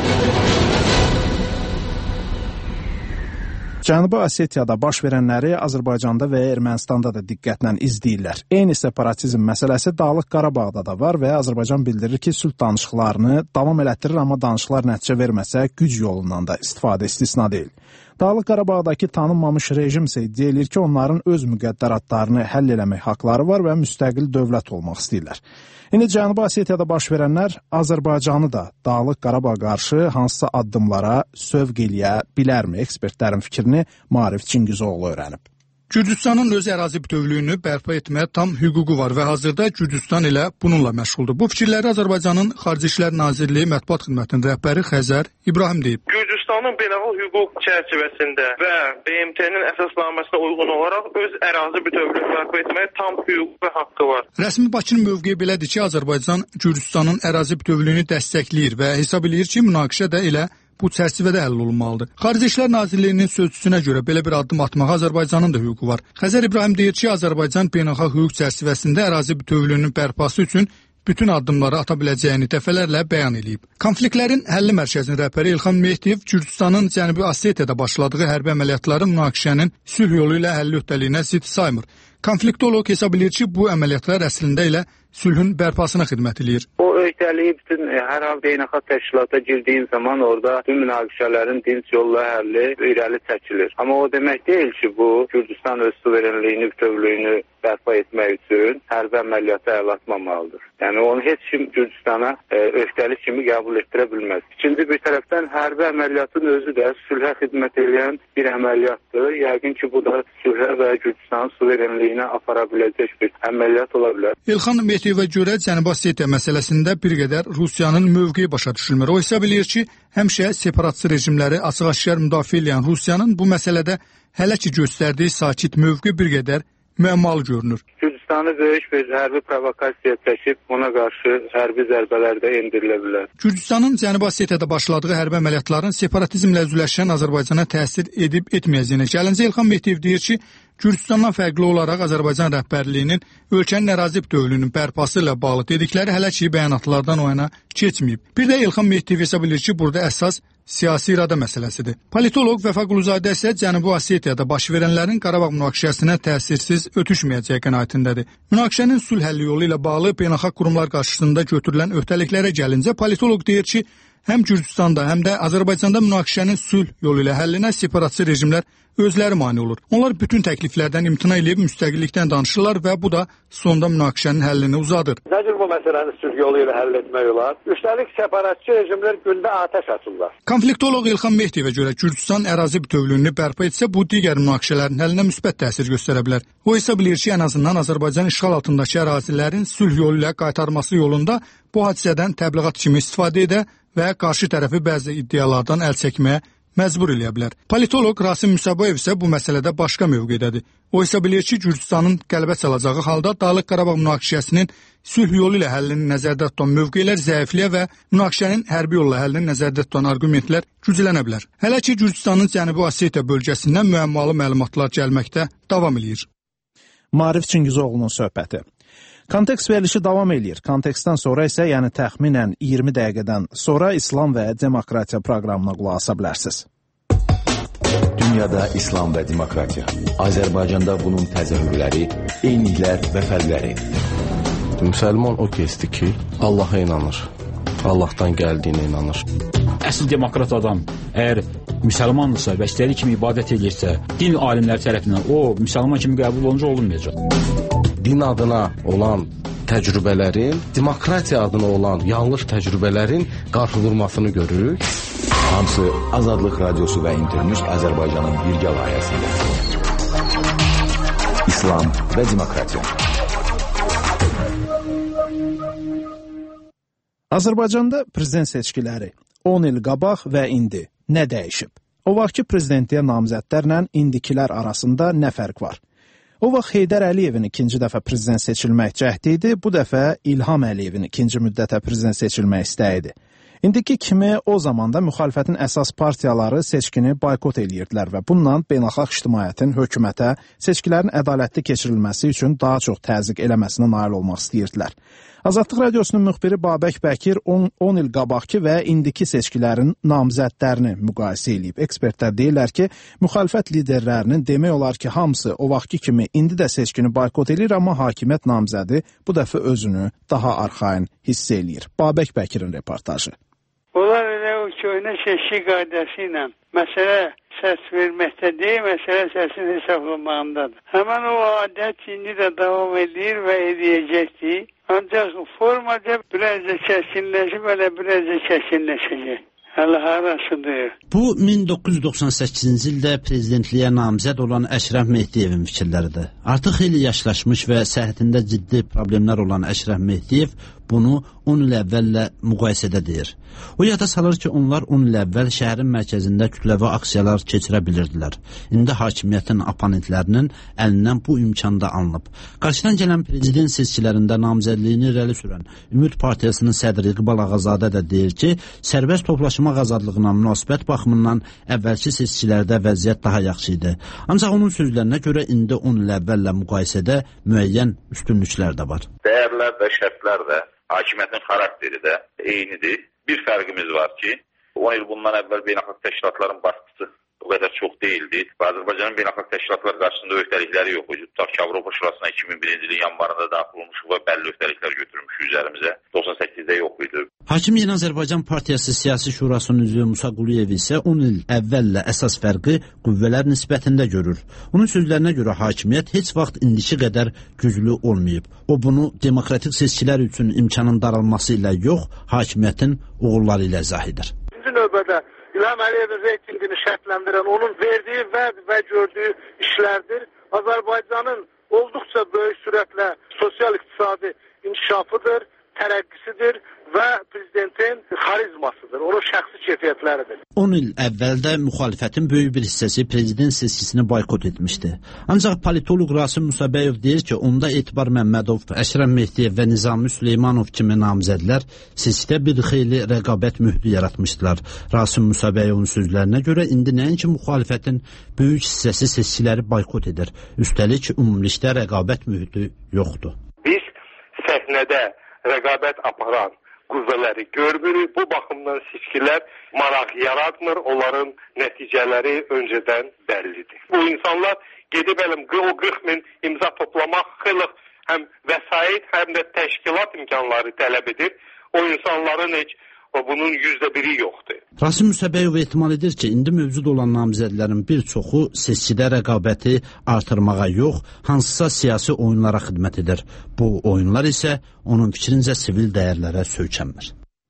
Cənubi Osetiyada baş verənləri Azərbaycanda və Ermənistanda da diqqətlə izləyirlər. Eyni separatizm məsələsi Dağlıq Qarabağda da var və Azərbaycan bildirir ki, sülh danışıqlarını davam elətdirir, amma danışıqlar nəticə verməsə güc yolundan da istifadə istisna deyil. Dağlıq Qarabağdakı tanınmamış rejim isə iddia edir ki, onların öz müqəddəratlarını həll eləmək haqları var və müstəqil dövlət olmaq istəyirlər. İndi Cənubi Osetiyada baş verənlər Azərbaycanı da Dağlıq Qarabağa qarşı hansısa addımlara sövq eləyə bilərmi? Ekspertlərin fikrini Maarif Çingizoğlu öyrənib. Gürcüstanın öz ərazi bütövlüyünü bərpa etməyə tam hüququ var və hazırda Gürcüstan ilə bununla məşğuldur. Bu fikirləri Azərbaycanın Xarici İşlər Nazirliyi Mətbuat Xidmətinin rəhbəri Xəzər İbrahim deyib. Gürcüstanın beynəlxalq hüquq çərçivəsində və B M T-nin əsasnaməsinə uyğun olaraq öz ərazi bütövlüyünü bərpa etməyə tam hüquq və haqqı var. Rəsmi Bakının mövqeyi belədir ki, Azərbaycan Gürcüstanın ərazi bütövlüyünü dəstəkləyir və hesab eləyir ki, münaqişə də elə bu çərçivədə həll olunmalıdır. Xarici İşlər Nazirliyinin sözçüsünə görə belə bir addım atmağa Azərbaycanın da hüququ var. Xəzər İbrahim deyir ki, Azərbaycan beynəlxalq hüquq çərçivəsində ərazi bütövlüyünün bərpası üçün bütün addımları ata biləcəyini dəfələrlə bəyan edib. Konfliktlərin həlli mərkəzinin rəhbəri İlxan Mehdiyev Gürcüstanın Cənubi Osetiyada başladığı hərbi əməliyyatları münaqişənin sülh yolu ilə həlli öhdəliyinə zidd saymır. Konfliktolog hesab edir ki, bu əməliyyatlar əslində ilə sülhün bərpasına xidmət edir. O öhdəliyi bütün hər hal beynəlxalq təşkilata girdiyin zaman orada bütün münaqişələrin dinc yolla həlli irəli çəkilir. Amma o demək deyil ki, bu Gürcüstan öz suverenliyini, bütövlüyünü bərpa etmək üçün hərbi əməliyyata əl atmamalıdır. Yəni onu heç kim Gürcüstana e, öhdəlik kimi qəbul etdirə bilməz. İkinci bir tərəfdən hərbi əməliyyatın özü də sülhə xidmət edən bir əməliyyatdır. Yəqin ki, bu da sülhə və Gürcüstanın suverenliyinə apara biləcək bir əməliyyat ola bilər. İlxan Mehdievə görə Cənubi Osetiya məsələsində bir qədər Rusiyanın mövqeyi başa düşülmür. O hesab edir ki, həmişə separatçı rejimləri açıq-aşkar müdafiə edən Rusiyanın bu məsələdə hələ ki göstərdiyi sakit mövqe bir qədər müəmmalı görünür. Gürcüstanı böyük bir hərbi provokasiya çəkib, ona qarşı hərbi zərbələr də endirilə bilər. Gürcüstanın Cənubi Osetiyada başladığı hərbi əməliyyatların separatizmlə üzləşən Azərbaycana təsir edib etməyəcəyini. Gəlincə İlxan Mehdiyev deyir ki, Gürcüstandan fərqli olaraq Azərbaycan rəhbərliyinin ölkənin ərazi bütövlüyünün bərpası ilə bağlı dedikləri hələ ki bəyanatlardan o yana keçməyib. Bir də İlham Mehdiyev hesab edir ki, burada əsas siyasi irada məsələsidir. Politoloq Vəfa Quluzadə isə Cənubi Osetiyada baş verənlərin Qarabağ münaqişəsinə təsirsiz ötüşməyəcəyi qənaətindədir. Münaqişənin sülh həlli yolu ilə bağlı beynəlxalq qurumlar qarşısında götürülən öhdəliklərə gəlincə, politoloq deyir ki, həm Gürcüstanda, həm də Azərbaycanda münaqişənin sülh yolu ilə həllinə separatçı rejimlər özləri mane olur. Onlar bütün təkliflərdən imtina edib müstəqillikdən danışırlar və bu da sonda münaqişənin həllini uzadır. Nə cür bu məsələni sülh yolu ilə həll etmək olar? Üstəlik separatçı rejimlər gündə atəş açırlar. Konfliktoloq İlham Mehdiyevə görə Gürcüstan ərazi bütövlüyünü bərpa etsə, bu digər münaqişələrin həllinə müsbət təsir göstərə bilər. O hesab edir ki, ən azından Azərbaycan işğal altındakı ərazilərin sülh yolu ilə qaytarması yolunda bu hadisədən təbliğat kimi istifadə edə və qarşı tərəfi bəzi iddialardan əl çəkməyə məcbur eləyə bilər. Politoloq Rasim Müsaboyev isə bu məsələdə başqa mövqedədir. O hesab edir ki, Gürcüstanın qələbə çalacağı halda Dağlıq Qarabağ münaqişəsinin sülh yolu ilə həllini nəzərdə tutan mövqelər zəifliyə və münaqişənin hərbi yolla həllini nəzərdə tutan arqumentlər güclənə bilər. Hələ ki, Gürcüstanın Cənubi Osetiya bölgəsindən müəmmalı məlumatlar gəlməkdə davam edir. Maarif Çingizoğlu'nun söhbəti. Kontekst verilişi davam edir. Kontekstdən sonra isə, yəni təxminən iyirmi dəqiqədən sonra İslam və Demokratiya proqramına qulaq asa bilərsiniz. Dünyada İslam və demokratiya. Azərbaycanda bunun təzahürləri, eyniliklər və fərqləri. Müsəlman o kəsdir ki, Allaha inanır. Allahdan gəldiyinə inanır. Əsl demokrat adam əgər müsəlmandırsa və istədiyi kimi ibadət edirsə, din alimləri tərəfindən o müsəlman kimi qəbul olunca olunmayacaq. Din adına olan təcrübələrin, demokratiya adına olan yanlış təcrübələrin qarşıdurmasını görürük. Hamısı Azadlıq Radiosu və İnternews Azərbaycanın birgə layihəsində. İslam və demokratiya. Azərbaycanda prezident seçkiləri on il qabaq və indi nə dəyişib? O vaxtki prezidentliyə namizədlərlə indikilər arasında nə fərq var? O vaxt Heydər Əliyevin ikinci dəfə prezident seçilmək cəhdi idi, bu dəfə İlham Əliyevin ikinci müddətə prezident seçilmək istəyidir. İndiki kimi o zamanda müxalifətin əsas partiyaları seçkini boykot edirdilər və bununla beynəlxalq ictimaiyyətin hökumətə seçkilərin ədalətli keçirilməsi üçün daha çox təzyiq eləməsinə nail olmaq istəyirdilər. Azadlıq Radiosunun müxbiri Babək Bəkir on il qabaqki və indiki seçkilərin namizədlərini müqayisə edib. Ekspertlər deyirlər ki, müxalifət liderlərinin demək olar ki, hamısı o vaxtki kimi indi də seçkini boykot edir, amma hakimiyyət namizədi bu dəfə özünü daha arxain hiss eləyir. Babək Bəkirin reportajı. Onlar elə o köhnə seçki qaydası ilə məsələ səs verməkdə deyil, məsələ səsin hesablamağındadır. Həmən o adət indi də davam edir və edəcəkdir. Ancaq formada biraz da kəskinləşib, hələ biraz da kəskinləşəcək. Hələ harasıdır. Bu min doqquz yüz doxsan səkkizinci ildə prezidentliyə namizəd olan Əşrəf Mehdiyevin fikirləridir. Artıq xeyli yaşlaşmış və səhhətində ciddi problemlər olan Əşrəf Mehdiyev bunu on il əvvəllə müqayisədə deyir. O yada salır ki, onlar on il əvvəl şəhərin mərkəzində kütləvi aksiyalar keçirə bilirdilər. İndi hakimiyyətin oponentlərinin əlindən bu imkanda alınıb. Qarşıdan gələn prezident seçkilərində namizədliyini irəli sürən Ümid Partiyasının sədri İqbal Ağazadə də deyir ki, sərbəst toplaşmaq azadlığına münasibət baxımından əvvəlki seçkilərdə vəziyyət daha yaxşı idi. Ancaq onun sözlərinə görə indi on il əvvəllə müqayisədə müəyyən üstünlüklər də var. Dəyərlər də, şərtlər də, hakimiyyətin xarakteri də eynidir. Bir fərqimiz var ki, on il bundan əvvəl beynəlxalq təşkilatların baskısı o qədər çox deyildi. Azərbaycanın beynəlxalq təşkilatlar qarşısında öhdəlikləri yox idi. Tutaq ki, Avropa Şurasına iki min birinci ilin yanvarında daxil olmuşuq və bəlli öhdəliklər götürmüşük üzərimizə. doxsan səkkizdə yox idi. Hakim Yeni Azərbaycan Partiyası Siyasi Şurasının üzvü Musa Quliyev isə on il əvvəllə əsas fərqi qüvvələr nisbətində görür. Onun sözlərinə görə hakimiyyət heç vaxt indiki qədər güclü olmayıb. O bunu demokratik seçkilər üçün imkanın daralması ilə yox, hakimiyyətin uğurları ilə izah edir. İkinci növbədə İlham Əliyevin reytingini şərtləndirən onun verdiyi vəd və gördüyü işlərdir. Azərbaycanın olduqca böyük sürətlə sosial-iqtisadi inkişafıdır. tərəqqisidir və prezidentin xarizmasıdır, onun şəxsi keyfiyyətləridir. on il əvvəl də müxalifətin böyük bir hissəsi prezident seçkisini boykot etmişdi. Ancaq politoloq Rasim Musabəyov deyir ki, onda Etibar Məmmədov, Əşrəf Mehdiyev və Nizami Süleymanov kimi namizədlər seçkidə bir xeyli rəqabət mühiti yaratmışdılar. Rasim Musabəyovun sözlərinə görə indi nəinki müxalifətin böyük hissəsi seçkiləri boykot edir. Üstəlik ümumilikdə rəqabət mühiti yoxdur. Biz səhnədə rəqabət aparan qüvvələri görmürük. Bu baxımdan seçkilər maraq yaratmır. Onların nəticələri öncədən bəllidir. Bu insanlar gedib eləm o qırx min imza toplamaq xeyli həm vəsait, həm də təşkilat imkanları tələb edir. O insanların heç bunun yüzdə biri yoxdur. Rasim Musabəyov ehtimal edir ki, indi mövcud olan namizədlərin bir çoxu seçkidə rəqabəti artırmağa yox, hansısa siyasi oyunlara xidmət edir. Bu oyunlar isə onun fikrincə sivil dəyərlərə söykənmir.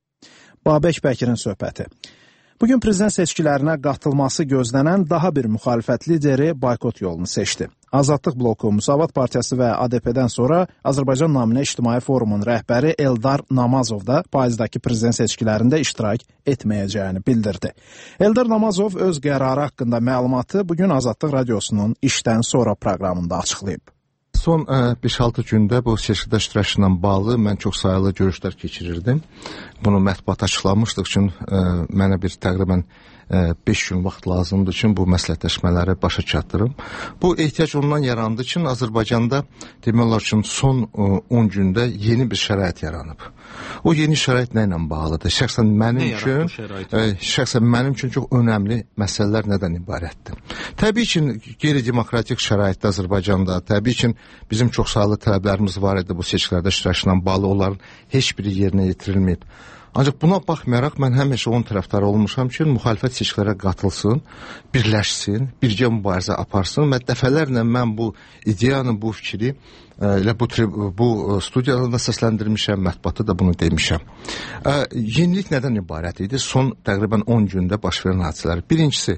Babək Bəkirin söhbəti. Bugün prezident seçkilərinə qatılması gözlənən daha bir müxalifət lideri boykot yolunu seçdi. Azadlıq bloku, Müsavat Partiyası və A D P-dən sonra Azərbaycan naminə İctimai Forumun rəhbəri Eldar Namazov da payızdakı prezident seçkilərində iştirak etməyəcəyini bildirdi. Eldar Namazov öz qərarı haqqında məlumatı bugün Azadlıq Radiosunun işdən sonra proqramında açıqlayıb. Son beş altı gündə bu seçkidə iştirak ilə bağlı mən çox sayılı görüşlər keçirirdim. Bunu mətbuat açıqlamışdıq ki, mənə bir təqribən beş gün vaxt lazımdır ki, bu məsləhətləşmələri başa çatdırım. Bu ehtiyac ondan yarandı ki, Azərbaycanda demək olar ki, son on gündə yeni bir şərait yaranıb. O yeni şərait nə ilə bağlıdır? Şəxsən mənim üçün, şəxsən mənim üçün çox önəmli məsələlər nədən ibarətdir? Təbii ki, qeyri-demokratik şəraitdə Azərbaycanda, təbii ki, bizim çox sayılı tələblərimiz var idi bu seçkilərdə iştirakla bağlı, onların heç biri yerinə yetirilməyib. Ancaq buna baxmayaraq mən həmişə onun tərəfdarı olmuşam ki, müxalifət seçkilərə qatılsın, birləşsin, birgə mübarizə aparsın və dəfələrlə mən bu ideyanı, bu fikri elə bu, bu studiyalarında səsləndirmişəm, mətbuatda da bunu demişəm. Yenilik nədən ibarət idi? Son təqribən on gündə baş verən hadisələr. Birincisi,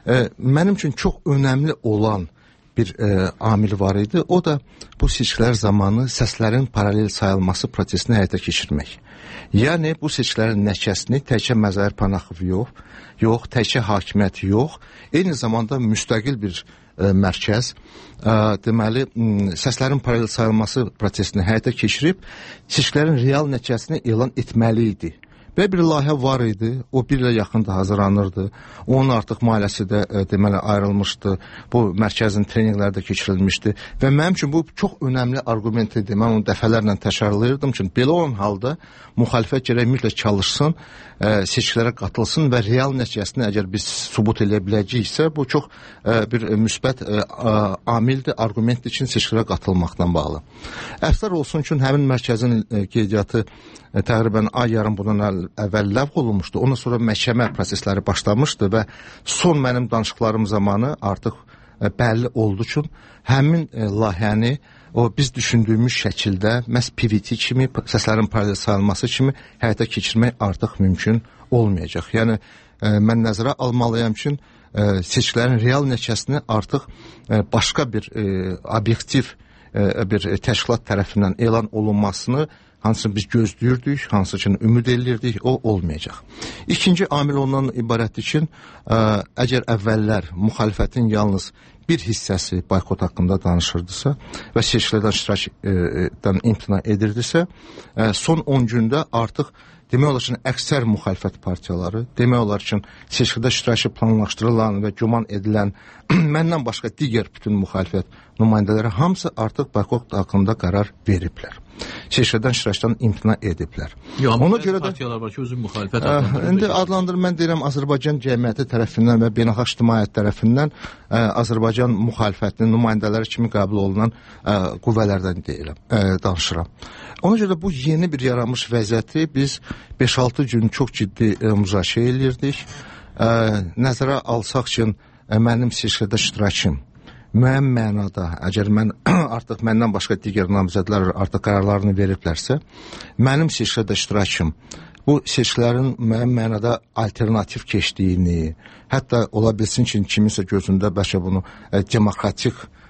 mənim üçün çox önəmli olan bir e, amil var idi. O da bu seçkilər zamanı səslərin paralel sayılması prosesini həyata keçirmək. Yəni bu seçkilərin nəticəsini təkcə Məzahir Panaxov yox, yox, təkcə hakimiyyət yox, eyni zamanda müstəqil bir e, mərkəz e, deməli səslərin paralel sayılması prosesini həyata keçirib seçkilərin real nəticəsini elan etməli idi. Və bir layihə var idi, o bir ilə yaxında hazırlanırdı. Onun artıq maliyyəsi də e, deməli ayrılmışdı. Bu mərkəzin treninqləri də keçirilmişdi. Və mənim üçün bu çox önəmli arqument idi. Mən onu dəfələrlə təkrarlayırdım ki, belə olan halda müxalifət gərək mütləq çalışsın, e, seçkilərə qatılsın və real nəticəsini əgər biz sübut edə biləcəksə, bu çox e, bir müsbət e, amildir, argumentdir ki, seçkilərə qatılmaqla bağlı. Əfsər olsun ki, həmin mərkəzin e, qeydiyyatı e, təqribən ay yarım bundan əvvəl ləğv olunmuşdu. Ondan sonra məhkəmə prosesləri başlamışdı və son mənim danışıqlarım zamanı artıq e, bəlli oldu ki, həmin e, layihəni o biz düşündüyümüz şəkildə məhz P V T kimi, səslərin paralel sayılması kimi həyata keçirmək artıq mümkün olmayacaq. Yəni e, mən nəzərə almalıyam ki, e, seçkilərin real nəticəsini artıq e, başqa bir e, obyektiv e, bir təşkilat tərəfindən elan olunmasını hansını biz gözləyirdik, hansı ki ümid edirdik, o olmayacaq. İkinci amil ondan ibarətdir ki, ə, əgər əvvəllər müxalifətin yalnız bir hissəsi boykot haqqında danışırdısa və seçkilərdən iştirakdan imtina edirdisə, ə, son on gündə artıq demək olar ki, əksər müxalifət partiyaları, demək olar ki, seçkidə iştirakı planlaşdırılan və güman edilən məndən başqa digər bütün müxalifət nümayəndələri hamısı artıq boykot haqqında qərar veriblər. Seçkilərdən iştirakdan imtina ediblər. Yox, ona görə də partiyalar var ki, özü müxalifət adlandırır. İndi adlandırır, mən deyirəm Azərbaycan cəmiyyəti tərəfindən və beynəlxalq ictimaiyyət tərəfindən ə, Azərbaycan müxalifətinin nümayəndələri kimi qəbul olunan ə, qüvvələrdən deyirəm, ə, danışıram. Ona görə bu yeni bir yaranmış vəziyyəti biz beş altı gün çox ciddi ə, müzakirə edirdik. Ə, nəzərə alsaq ki, ə, mənim seçkilərdə iştirakım müəyyən mənada, əgər mən artıq məndən başqa digər namizədlər artıq qərarlarını veriblərsə, mənim seçkilərdə iştirakım bu seçkilərin müəyyən mənada alternativ keçdiyini, hətta ola bilsin ki, kiminsə gözündə bəlkə bunu e, demokratik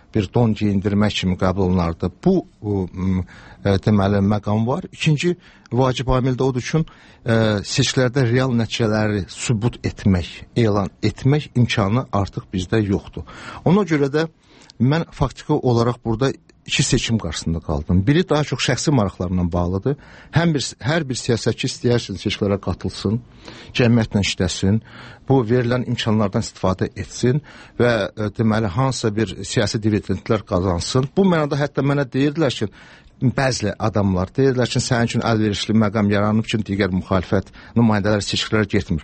bir don geyindirmək kimi qəbul olunardı. Bu e, deməli məqam var. İkinci vacib amil də odur ki, e, seçkilərdə real nəticələri sübut etmək, elan etmək imkanı artıq bizdə yoxdur. Ona görə də mən faktiki olaraq burada iki seçim qarşısında qaldım. Biri daha çox şəxsi maraqlarla bağlıdır. Həm bir, hər bir siyasətçi istəyərsin seçkilərə qatılsın, cəmiyyətlə işləsin, bu verilən imkanlardan istifadə etsin və e, deməli hansısa bir siyasi dividendlər qazansın. Bu mənada hətta mənə deyirdilər ki, bəzi adamlar deyirdilər ki, sənin üçün əlverişli məqam yaranıb ki, digər müxalifət nümayəndələri seçkilərə getmir.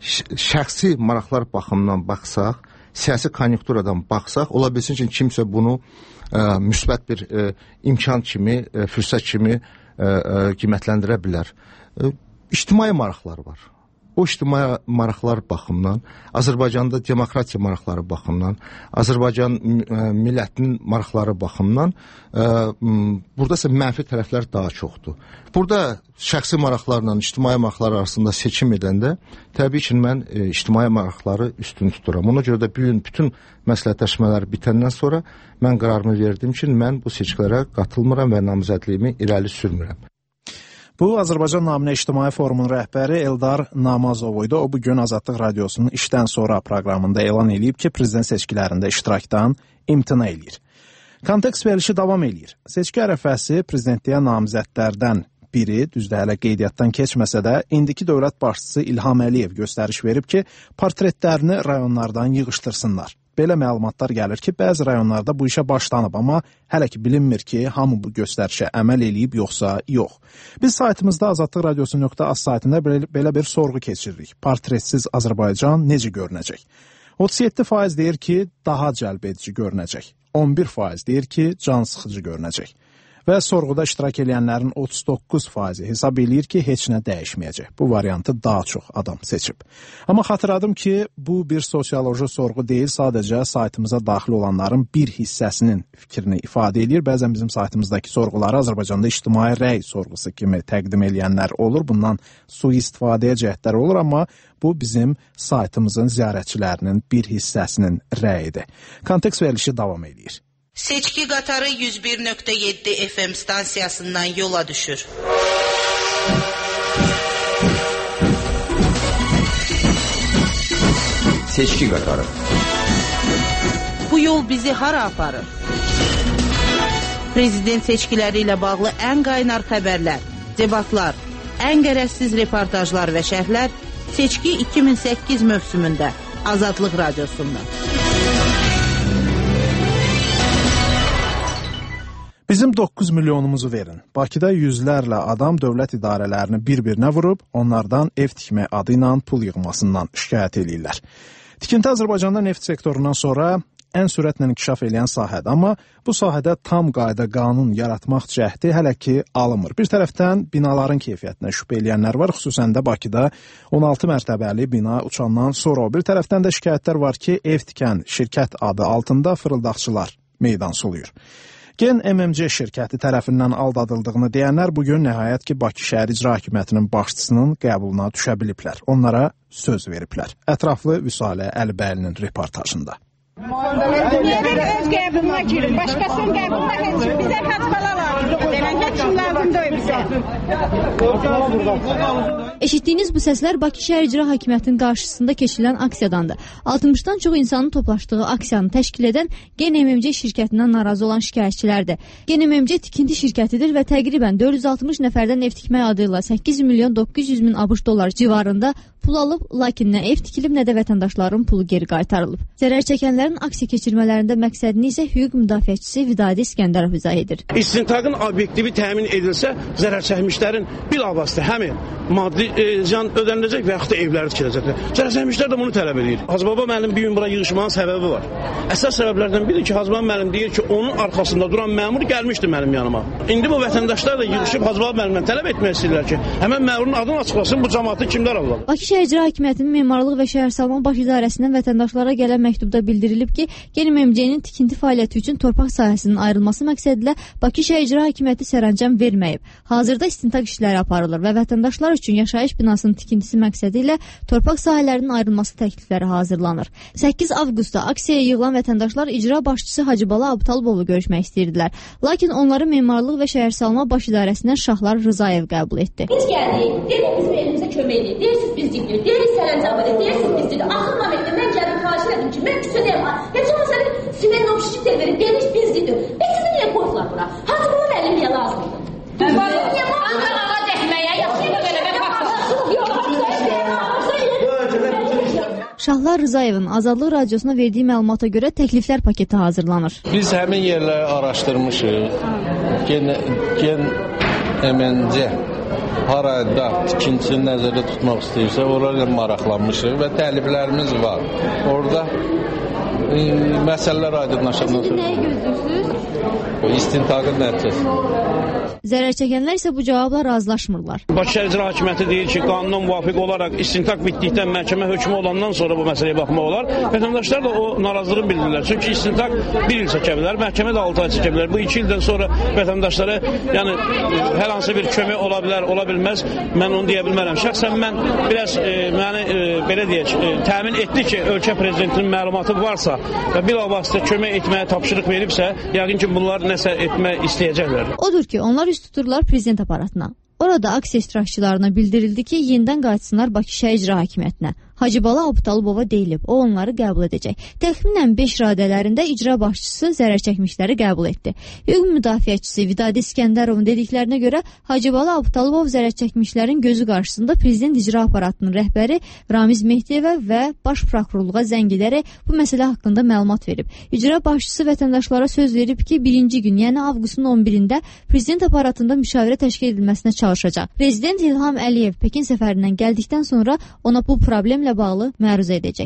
Şəxsi maraqlar baxımından baxsaq, siyasi konjunkturadan baxsaq, ola bilsin ki, kimsə bunu ə, müsbət bir ə, imkan kimi, ə, fürsət kimi ə, ə, qiymətləndirə bilər. Ə, ictimai maraqlar var. O ictimai maraqlar baxımından, Azərbaycanda demokratiya maraqları baxımından, Azərbaycan ə, millətinin maraqları baxımından ə, burada isə mənfi tərəflər daha çoxdur. Burada şəxsi maraqlarla ictimai maraqlar arasında seçim edəndə təbii ki, mən ə, ictimai maraqları üstün tuturam. Ona görə də bugün bütün məsləhətləşmələr bitəndən sonra mən qərarımı verdim ki, mən bu seçkilərə qatılmıram və namizədliyimi irəli sürmürəm. Bu, Azərbaycan Naminə İctimai Forumun rəhbəri Eldar Namazov idi. O, bugün Azadlıq Radiosunun işdən sonra proqramında elan edib ki, prezident seçkilərində iştirakdan imtina edir. Kontekst verilişi davam edir. Seçki ərəfəsi prezidentliyə namizədlərdən biri, düzdür hələ qeydiyyatdan keçməsə də, indiki dövlət başçısı İlham Əliyev göstəriş verib ki, portretlərini rayonlardan yığışdırsınlar. Belə məlumatlar gəlir ki, bəzi rayonlarda bu işə başlanıb, amma hələ ki bilinmir ki, hamı bu göstərişə əməl eləyib yoxsa yox. Biz saytımızda azadlıq radiosu nöqtə az saytında belə, belə bir sorğu keçiririk. Portretsiz Azərbaycan necə görünəcək? otuz yeddi faiz deyir ki, daha cəlbedici görünəcək. on bir faiz deyir ki, can sıxıcı görünəcək. Və sorğuda iştirak edənlərin otuz doqquz faizi hesab eləyir ki, heç nə dəyişməyəcək. Bu variantı daha çox adam seçib. Amma xatırladım ki, bu bir sosioloji sorğu deyil, sadəcə saytımıza daxil olanların bir hissəsinin fikrini ifadə edir. Bəzən bizim saytımızdakı sorğuları Azərbaycanda ictimai rəy sorğusu kimi təqdim edənlər olur. Bundan sui-istifadəyə cəhdlər olur, amma bu bizim saytımızın ziyarətçilərinin bir hissəsinin rəyidir. Kontekst verilişi davam edir. Seçki qatarı yüz bir nöqtə yeddi F M stansiyasından yola düşür. Seçki qatarı. Bu yol bizi hara aparır? Prezident seçkiləri ilə bağlı ən qaynar xəbərlər, debatlar, ən qərəzsiz reportajlar və şərhlər Seçki iki min səkkiz mövsümündə Azadlıq Radiosunda. Bizim doqquz milyonumuzu verin. Bakıda yüzlərlə adam dövlət idarələrini bir-birinə vurub, onlardan ev tikmək adı ilə pul yığmasından şikayət edirlər. Tikinti Azərbaycanda neft sektorundan sonra ən sürətlə inkişaf edən sahədir, amma bu sahədə tam qayda qanun yaratmaq cəhdi hələ ki alınmır. Bir tərəfdən binaların keyfiyyətinə şübhə eləyənlər var, xüsusən də Bakıda on altı mərtəbəli bina uçandan sonra. Bir tərəfdən də şikayətlər var ki, ev tikən şirkət adı altında fırıldaqçılar meydan suluyur. Gen M M C şirkəti tərəfindən aldadıldığını deyənlər bugün nəhayət ki, Bakı Şəhər İcra Hakimiyyətinin başçısının qəbuluna düşə biliblər. Onlara söz veriblər. Ətraflı Vüsalə Əlibəlinin reportajında. Öz qəbuluna girin, başqasının qəbuluna heç bizə xəstələr lazımdır. Demən heç kim lazım deyil bizə. Eşitdiyiniz bu səslər Bakı Şəhər İcra Hakimiyyətinin qarşısında keçirilən aksiyadandır. altmışdan çox insanın toplaşdığı aksiyanı təşkil edən Gen M M C şirkətindən narazı olan şikayətçilərdir. Gen M M C tikinti şirkətidir və təqribən dörd yüz altmış nəfərdən ev tikmək adı ilə səkkiz milyon doqquz yüz min ABŞ dollar civarında pul alıb, lakin nə ev tikilib, nə də vətəndaşların pulu geri qaytarılıb. Zərər çəkənlərin aksiya keçirmələrində məqsədini isə hüquq müdafiəçisi Vidadi İskəndərov izah edir. İstintaqın obyektivi təmin edilsə, zərər çəkmişlərin bilavasitə həmin maddi e, ziyan ödəniləcək və yaxud da evləri tikiləcəkdir. Zərər çəkmişlər də bunu tələb edir. Hacıbaba müəllim bir gün bura yığışmanın səbəbi var. Əsas səbəblərdən biri ki, Hacıbaba müəllim deyir ki, onun arxasında duran məmur gəlmişdi mənim yanıma. İndi bu vətəndaşlar da yığışıb Hacıbaba müəllimdən tələb etmək istəyirlər ki, həmin məmurun adını açıqlasın, bu cəmaatı kimlər alırlar? Bakı Şəhər İcra Hakimiyyətinin Memarlıq və Şəhərsalma Baş İdarəsindən vətəndaşlara gələn məktubda bildirilib ki, Gen M M C-nin tikinti fəaliyyəti üçün torpaq sahəsinin ayrılması məqsədilə Bakı Şəhər İcra Hakimiyyəti sərəncam verməyib. Hazırda istintaq işləri aparılır və vətəndaşlar üçün yaşayış yaşayış binasının tikintisi məqsədi ilə torpaq sahələrinin ayrılması təklifləri hazırlanır. səkkiz avqustda aksiyaya yığılan vətəndaşlar icra başçısı Hacıbala Abtalıbovu görüşmək istəyirdilər. Lakin onları Memarlıq və Şəhərsalma Baş İdarəsindən Şahlar Rızayev qəbul etdi. Biz gəldik, dedik bizim elimizə kömək edin. Deyirsiniz biz digdir, deyirik sərəncam edin, deyirsiniz biz digdir. Axır momentdə mən gəldim, xahiş edim ki, mən küsədəyim. Heç ona səni Simenon şişib də verib, demiş biz digdir. Və sizi niyə qoydular bura? Hadi bunun əlini niyə lazımdır? Mən varım, niyə baxın? Ağa dəhməyə, yaxşıyla belə mən baxsın. Şahlar Rızayevin Azadlıq Radiosuna verdiyi məlumata görə təkliflər paketi hazırlanır. Biz həmin yerləri araşdırmışıq. Gen, gen əməncə harada tikintisini nəzərdə tutmaq istəyirsə, orayla maraqlanmışıq və təliblərimiz var. Orada e, məsələlər aydınlaşandan sonra. Nəyi gözləyirsiniz? O istintaqın nəticəsi. Zərər çəkənlər isə bu cavabla razılaşmırlar. Bakı Şəhər İcra Hakimiyyəti deyir ki, qanuna müvafiq olaraq istintaq bitdikdən məhkəmə hökmü olandan sonra bu məsələyə baxmaq olar. Vətəndaşlar da o narazılığını bildirirlər. Çünki istintaq bir il çəkə bilər, məhkəmə də altı ay çəkə bilər. Bu iki ildən sonra vətəndaşlara yəni hər hansı bir kömək ola bilər, ola bilməz. Mən onu deyə bilmərəm. Şəxsən mən biraz e, məni e, belə deyək, e, təmin etdi ki, ölkə prezidentinin məlumatı varsa və bilavasitə kömək etməyə tapşırıq veribsə, yəqin ki, bunlar nəsə etmək istəyəcəklər. Odur ki, onlar üst tuturlar prezident aparatına. Orada aksiya iştirakçılarına bildirildi ki, yenidən qayıtsınlar Bakı Şəhər İcra Hakimiyyətinə. Hacıbala Abtalıbova deyilib, o onları qəbul edəcək. Təxminən beş radələrində icra başçısı zərər çəkmişləri qəbul etdi. Hüquq müdafiəçisi Vidadi İskəndərovun dediklərinə görə Hacıbala Abtalыбov zərər çəkmişlərin gözü qarşısında prezident icra aparatının rəhbəri Ramiz Mehdiyevə və baş prokurorluğa zəng edərək bu məsələ haqqında məlumat verib. İcra başçısı vətəndaşlara söz verib ki, birinci gün, yəni avqustun on birində prezident aparatında müşavirə təşkil edilməsinə çalışacaq. Prezident İlham Əliyev Pekin səfərindən gəldikdən sonra ona bu problemlə bağlı məruzə edəcək.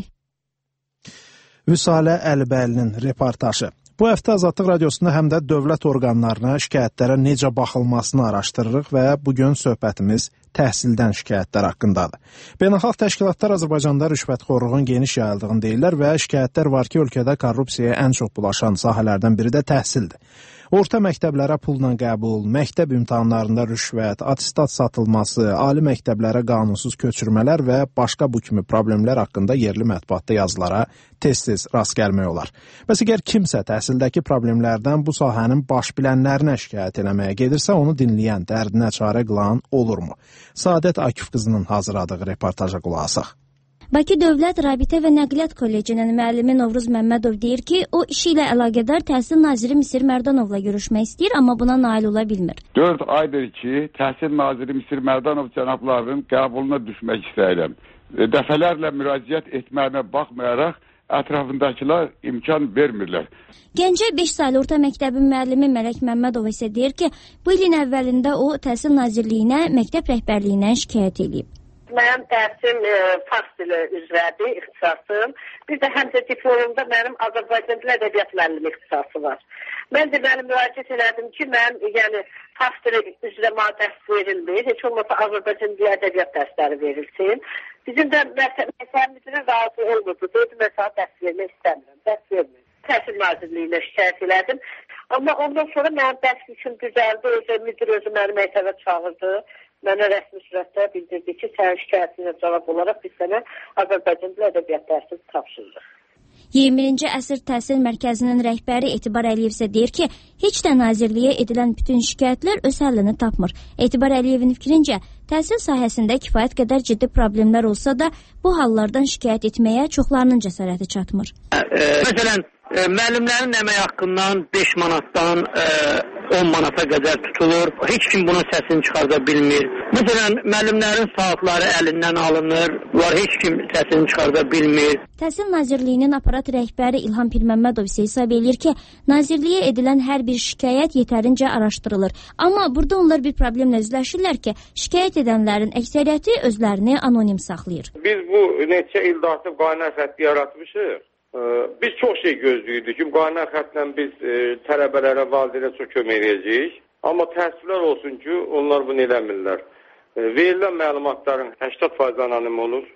Vüsalə Əlibəlinin reportajı. Bu həftə Azadlıq Radiosunda həm də dövlət orqanlarına şikayətlərə necə baxılmasını araşdırırıq və bugün söhbətimiz təhsildən şikayətlər haqqındadır. Beynəlxalq təşkilatlar Azərbaycanda rüşvətxorluğun geniş yayıldığını deyirlər və şikayətlər var ki, ölkədə korrupsiyaya ən çox bulaşan sahələrdən biri də təhsildir. Orta məktəblərə pulla qəbul, məktəb imtahanlarında rüşvət, attestat satılması, ali məktəblərə qanunsuz köçürmələr və başqa bu kimi problemlər haqqında yerli mətbuatda yazılara tez-tez rast gəlmək olar. Bəs əgər kimsə təhsildəki problemlərdən bu sahənin baş bilənlərinə şikayət eləməyə gedirsə, onu dinləyən, dərdinə çarə qılan olurmu? Sadət Akif qızının hazırladığı reportaja qulaq asaq. Bakı Dövlət Rabitə və Nəqliyyat Kollecinin müəllimi Novruz Məmmədov deyir ki, o işi ilə əlaqədar Təhsil Naziri Misir Mərdanovla görüşmək istəyir, amma buna nail ola bilmir. dörd aydır ki, Təhsil Naziri Misir Mərdanov cənablarının qəbuluna düşmək istəyirəm. Dəfələrlə müraciət etməyimə baxmayaraq ətrafındakılar imkan vermirlər. Gəncə beş saylı orta məktəbin müəllimi Mələk Məmmədov isə deyir ki, bu ilin əvvəlində o Təhsil Nazirliyinə, məktəb rəhbərliyindən şikayət edib. Mənim dərsim e, fars dili üzrədir, ixtisasım. Bir də həmçə diplomumda mənim Azərbaycan dil ədəbiyyat müəllimi ixtisası var. Mən də mənim müraciət elədim ki, mənim yəni fars dili üzrə mənə dərs verilmir. Heç olmasa Azərbaycan dil ədəbiyyat dərsləri verilsin. Bizim də məsələmizlə razı olmurdu. Deyildi, məsələ dərs vermək istəmirəm. Dərs vermir. Təhsil Nazirliyinə şikayət elədim. Amma ondan sonra mənim dərs üçün düzəldi. Özü, müdür özü məni məktəbə çağırdı. Mənə rəsmi sürətdə bildirdi ki, sənin şikayətinə cavab olaraq biz sənə Azərbaycan dil ədəbiyyat dərsi tapşırırıq. iyirmi birinci əsr təhsil mərkəzinin rəhbəri Etibar Əliyev isə deyir ki, heç də nazirliyə edilən bütün şikayətlər öz həllini tapmır. Etibar Əliyevin fikrincə, təhsil sahəsində kifayət qədər ciddi problemlər olsa da, bu hallardan şikayət etməyə çoxlarının cəsarəti çatmır. E, e, məsələn, e, müəllimlərin əmək haqqından beş manatdan e, on manata qədər tutulur. Heç kim bunun səsini çıxarda bilmir. Məsələn, müəllimlərin saatları əlindən alınır. Var, heç kim səsini çıxarda bilmir. Təhsil Nazirliyinin aparat rəhbəri İlham Pirməmmədov isə hesab edir ki, Nazirliyə edilən hər bir şikayət yetərincə araşdırılır. Amma burada onlar bir problemlə üzləşirlər ki, şikayət edənlərin əksəriyyəti özlərini anonim saxlayır. Biz bu neçə ildə artıq qaynar xətti yaratmışıq. Biz çox şey gözləyirdik ki, qaynar xəttlə biz e, tələbələrə, valideynə çox kömək edəcəyik. Amma təəssüflər olsun ki, onlar bunu eləmirlər. E, verilən məlumatların səksən faiz anonim olur.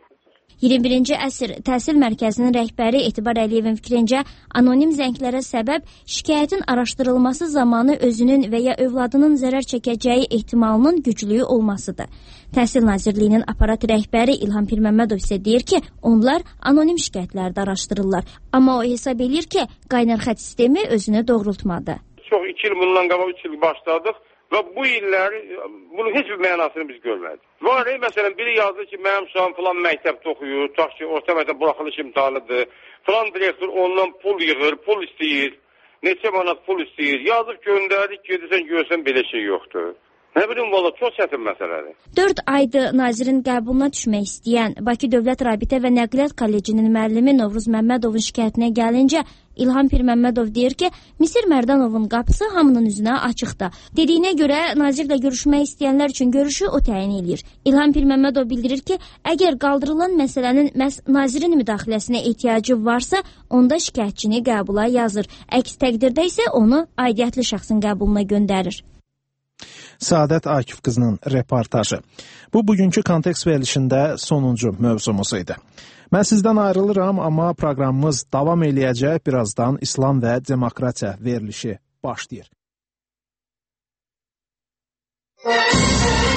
iyirmi birinci əsr təhsil mərkəzinin rəhbəri Etibar Əliyevin fikrincə, anonim zənglərə səbəb şikayətin araşdırılması zamanı özünün və ya övladının zərər çəkəcəyi ehtimalının güclüyü olmasıdır. Təhsil Nazirliyinin aparat rəhbəri İlham Pirməmmədov isə deyir ki, onlar anonim şikayətlərdə araşdırırlar. Amma o hesab edir ki, qaynar xətt sistemi özünü doğrultmadı. Çox iki il bundan qabaq üç il başladıq. Və bu illər bunun heç bir mənasını biz görmədik. Var, məsələn, biri yazdı ki, mənim uşağım falan məktəbdə oxuyur, tutaq ki, orta məktəb buraxılış imtahanıdır, falan direktor ondan pul yığır, pul istəyir, neçə manat pul istəyir, yazıb göndərdik, gedirsən, görsən, belə şey yoxdur. Nə bilim, valla, çox çətin məsələdir. dörd aydır nazirin qəbuluna düşmək istəyən Bakı Dövlət Rabitə və Nəqliyyat Kollecinin müəllimi Novruz Məmmədovun şikayətinə gəlincə, İlham Pirməmmədov deyir ki, Misir Mərdanovun qapısı hamının üzünə açıqdır. Dediyinə görə nazirlə görüşmək istəyənlər üçün görüşü o təyin edir. İlham Pirməmmədov bildirir ki, əgər qaldırılan məsələnin məhz nazirin müdaxiləsinə ehtiyacı varsa, onda şikayətçini qəbula yazır. Əks təqdirdə isə onu aidiyyətli şəxsin qəbuluna göndərir. Səadət Akif qızının reportajı. Bu, bugünkü kontekst verilişində sonuncu mövzumuz idi. Mən sizdən ayrılıram, amma proqramımız davam eləyəcək. Birazdan İslam və Demokratiya verilişi başlayır.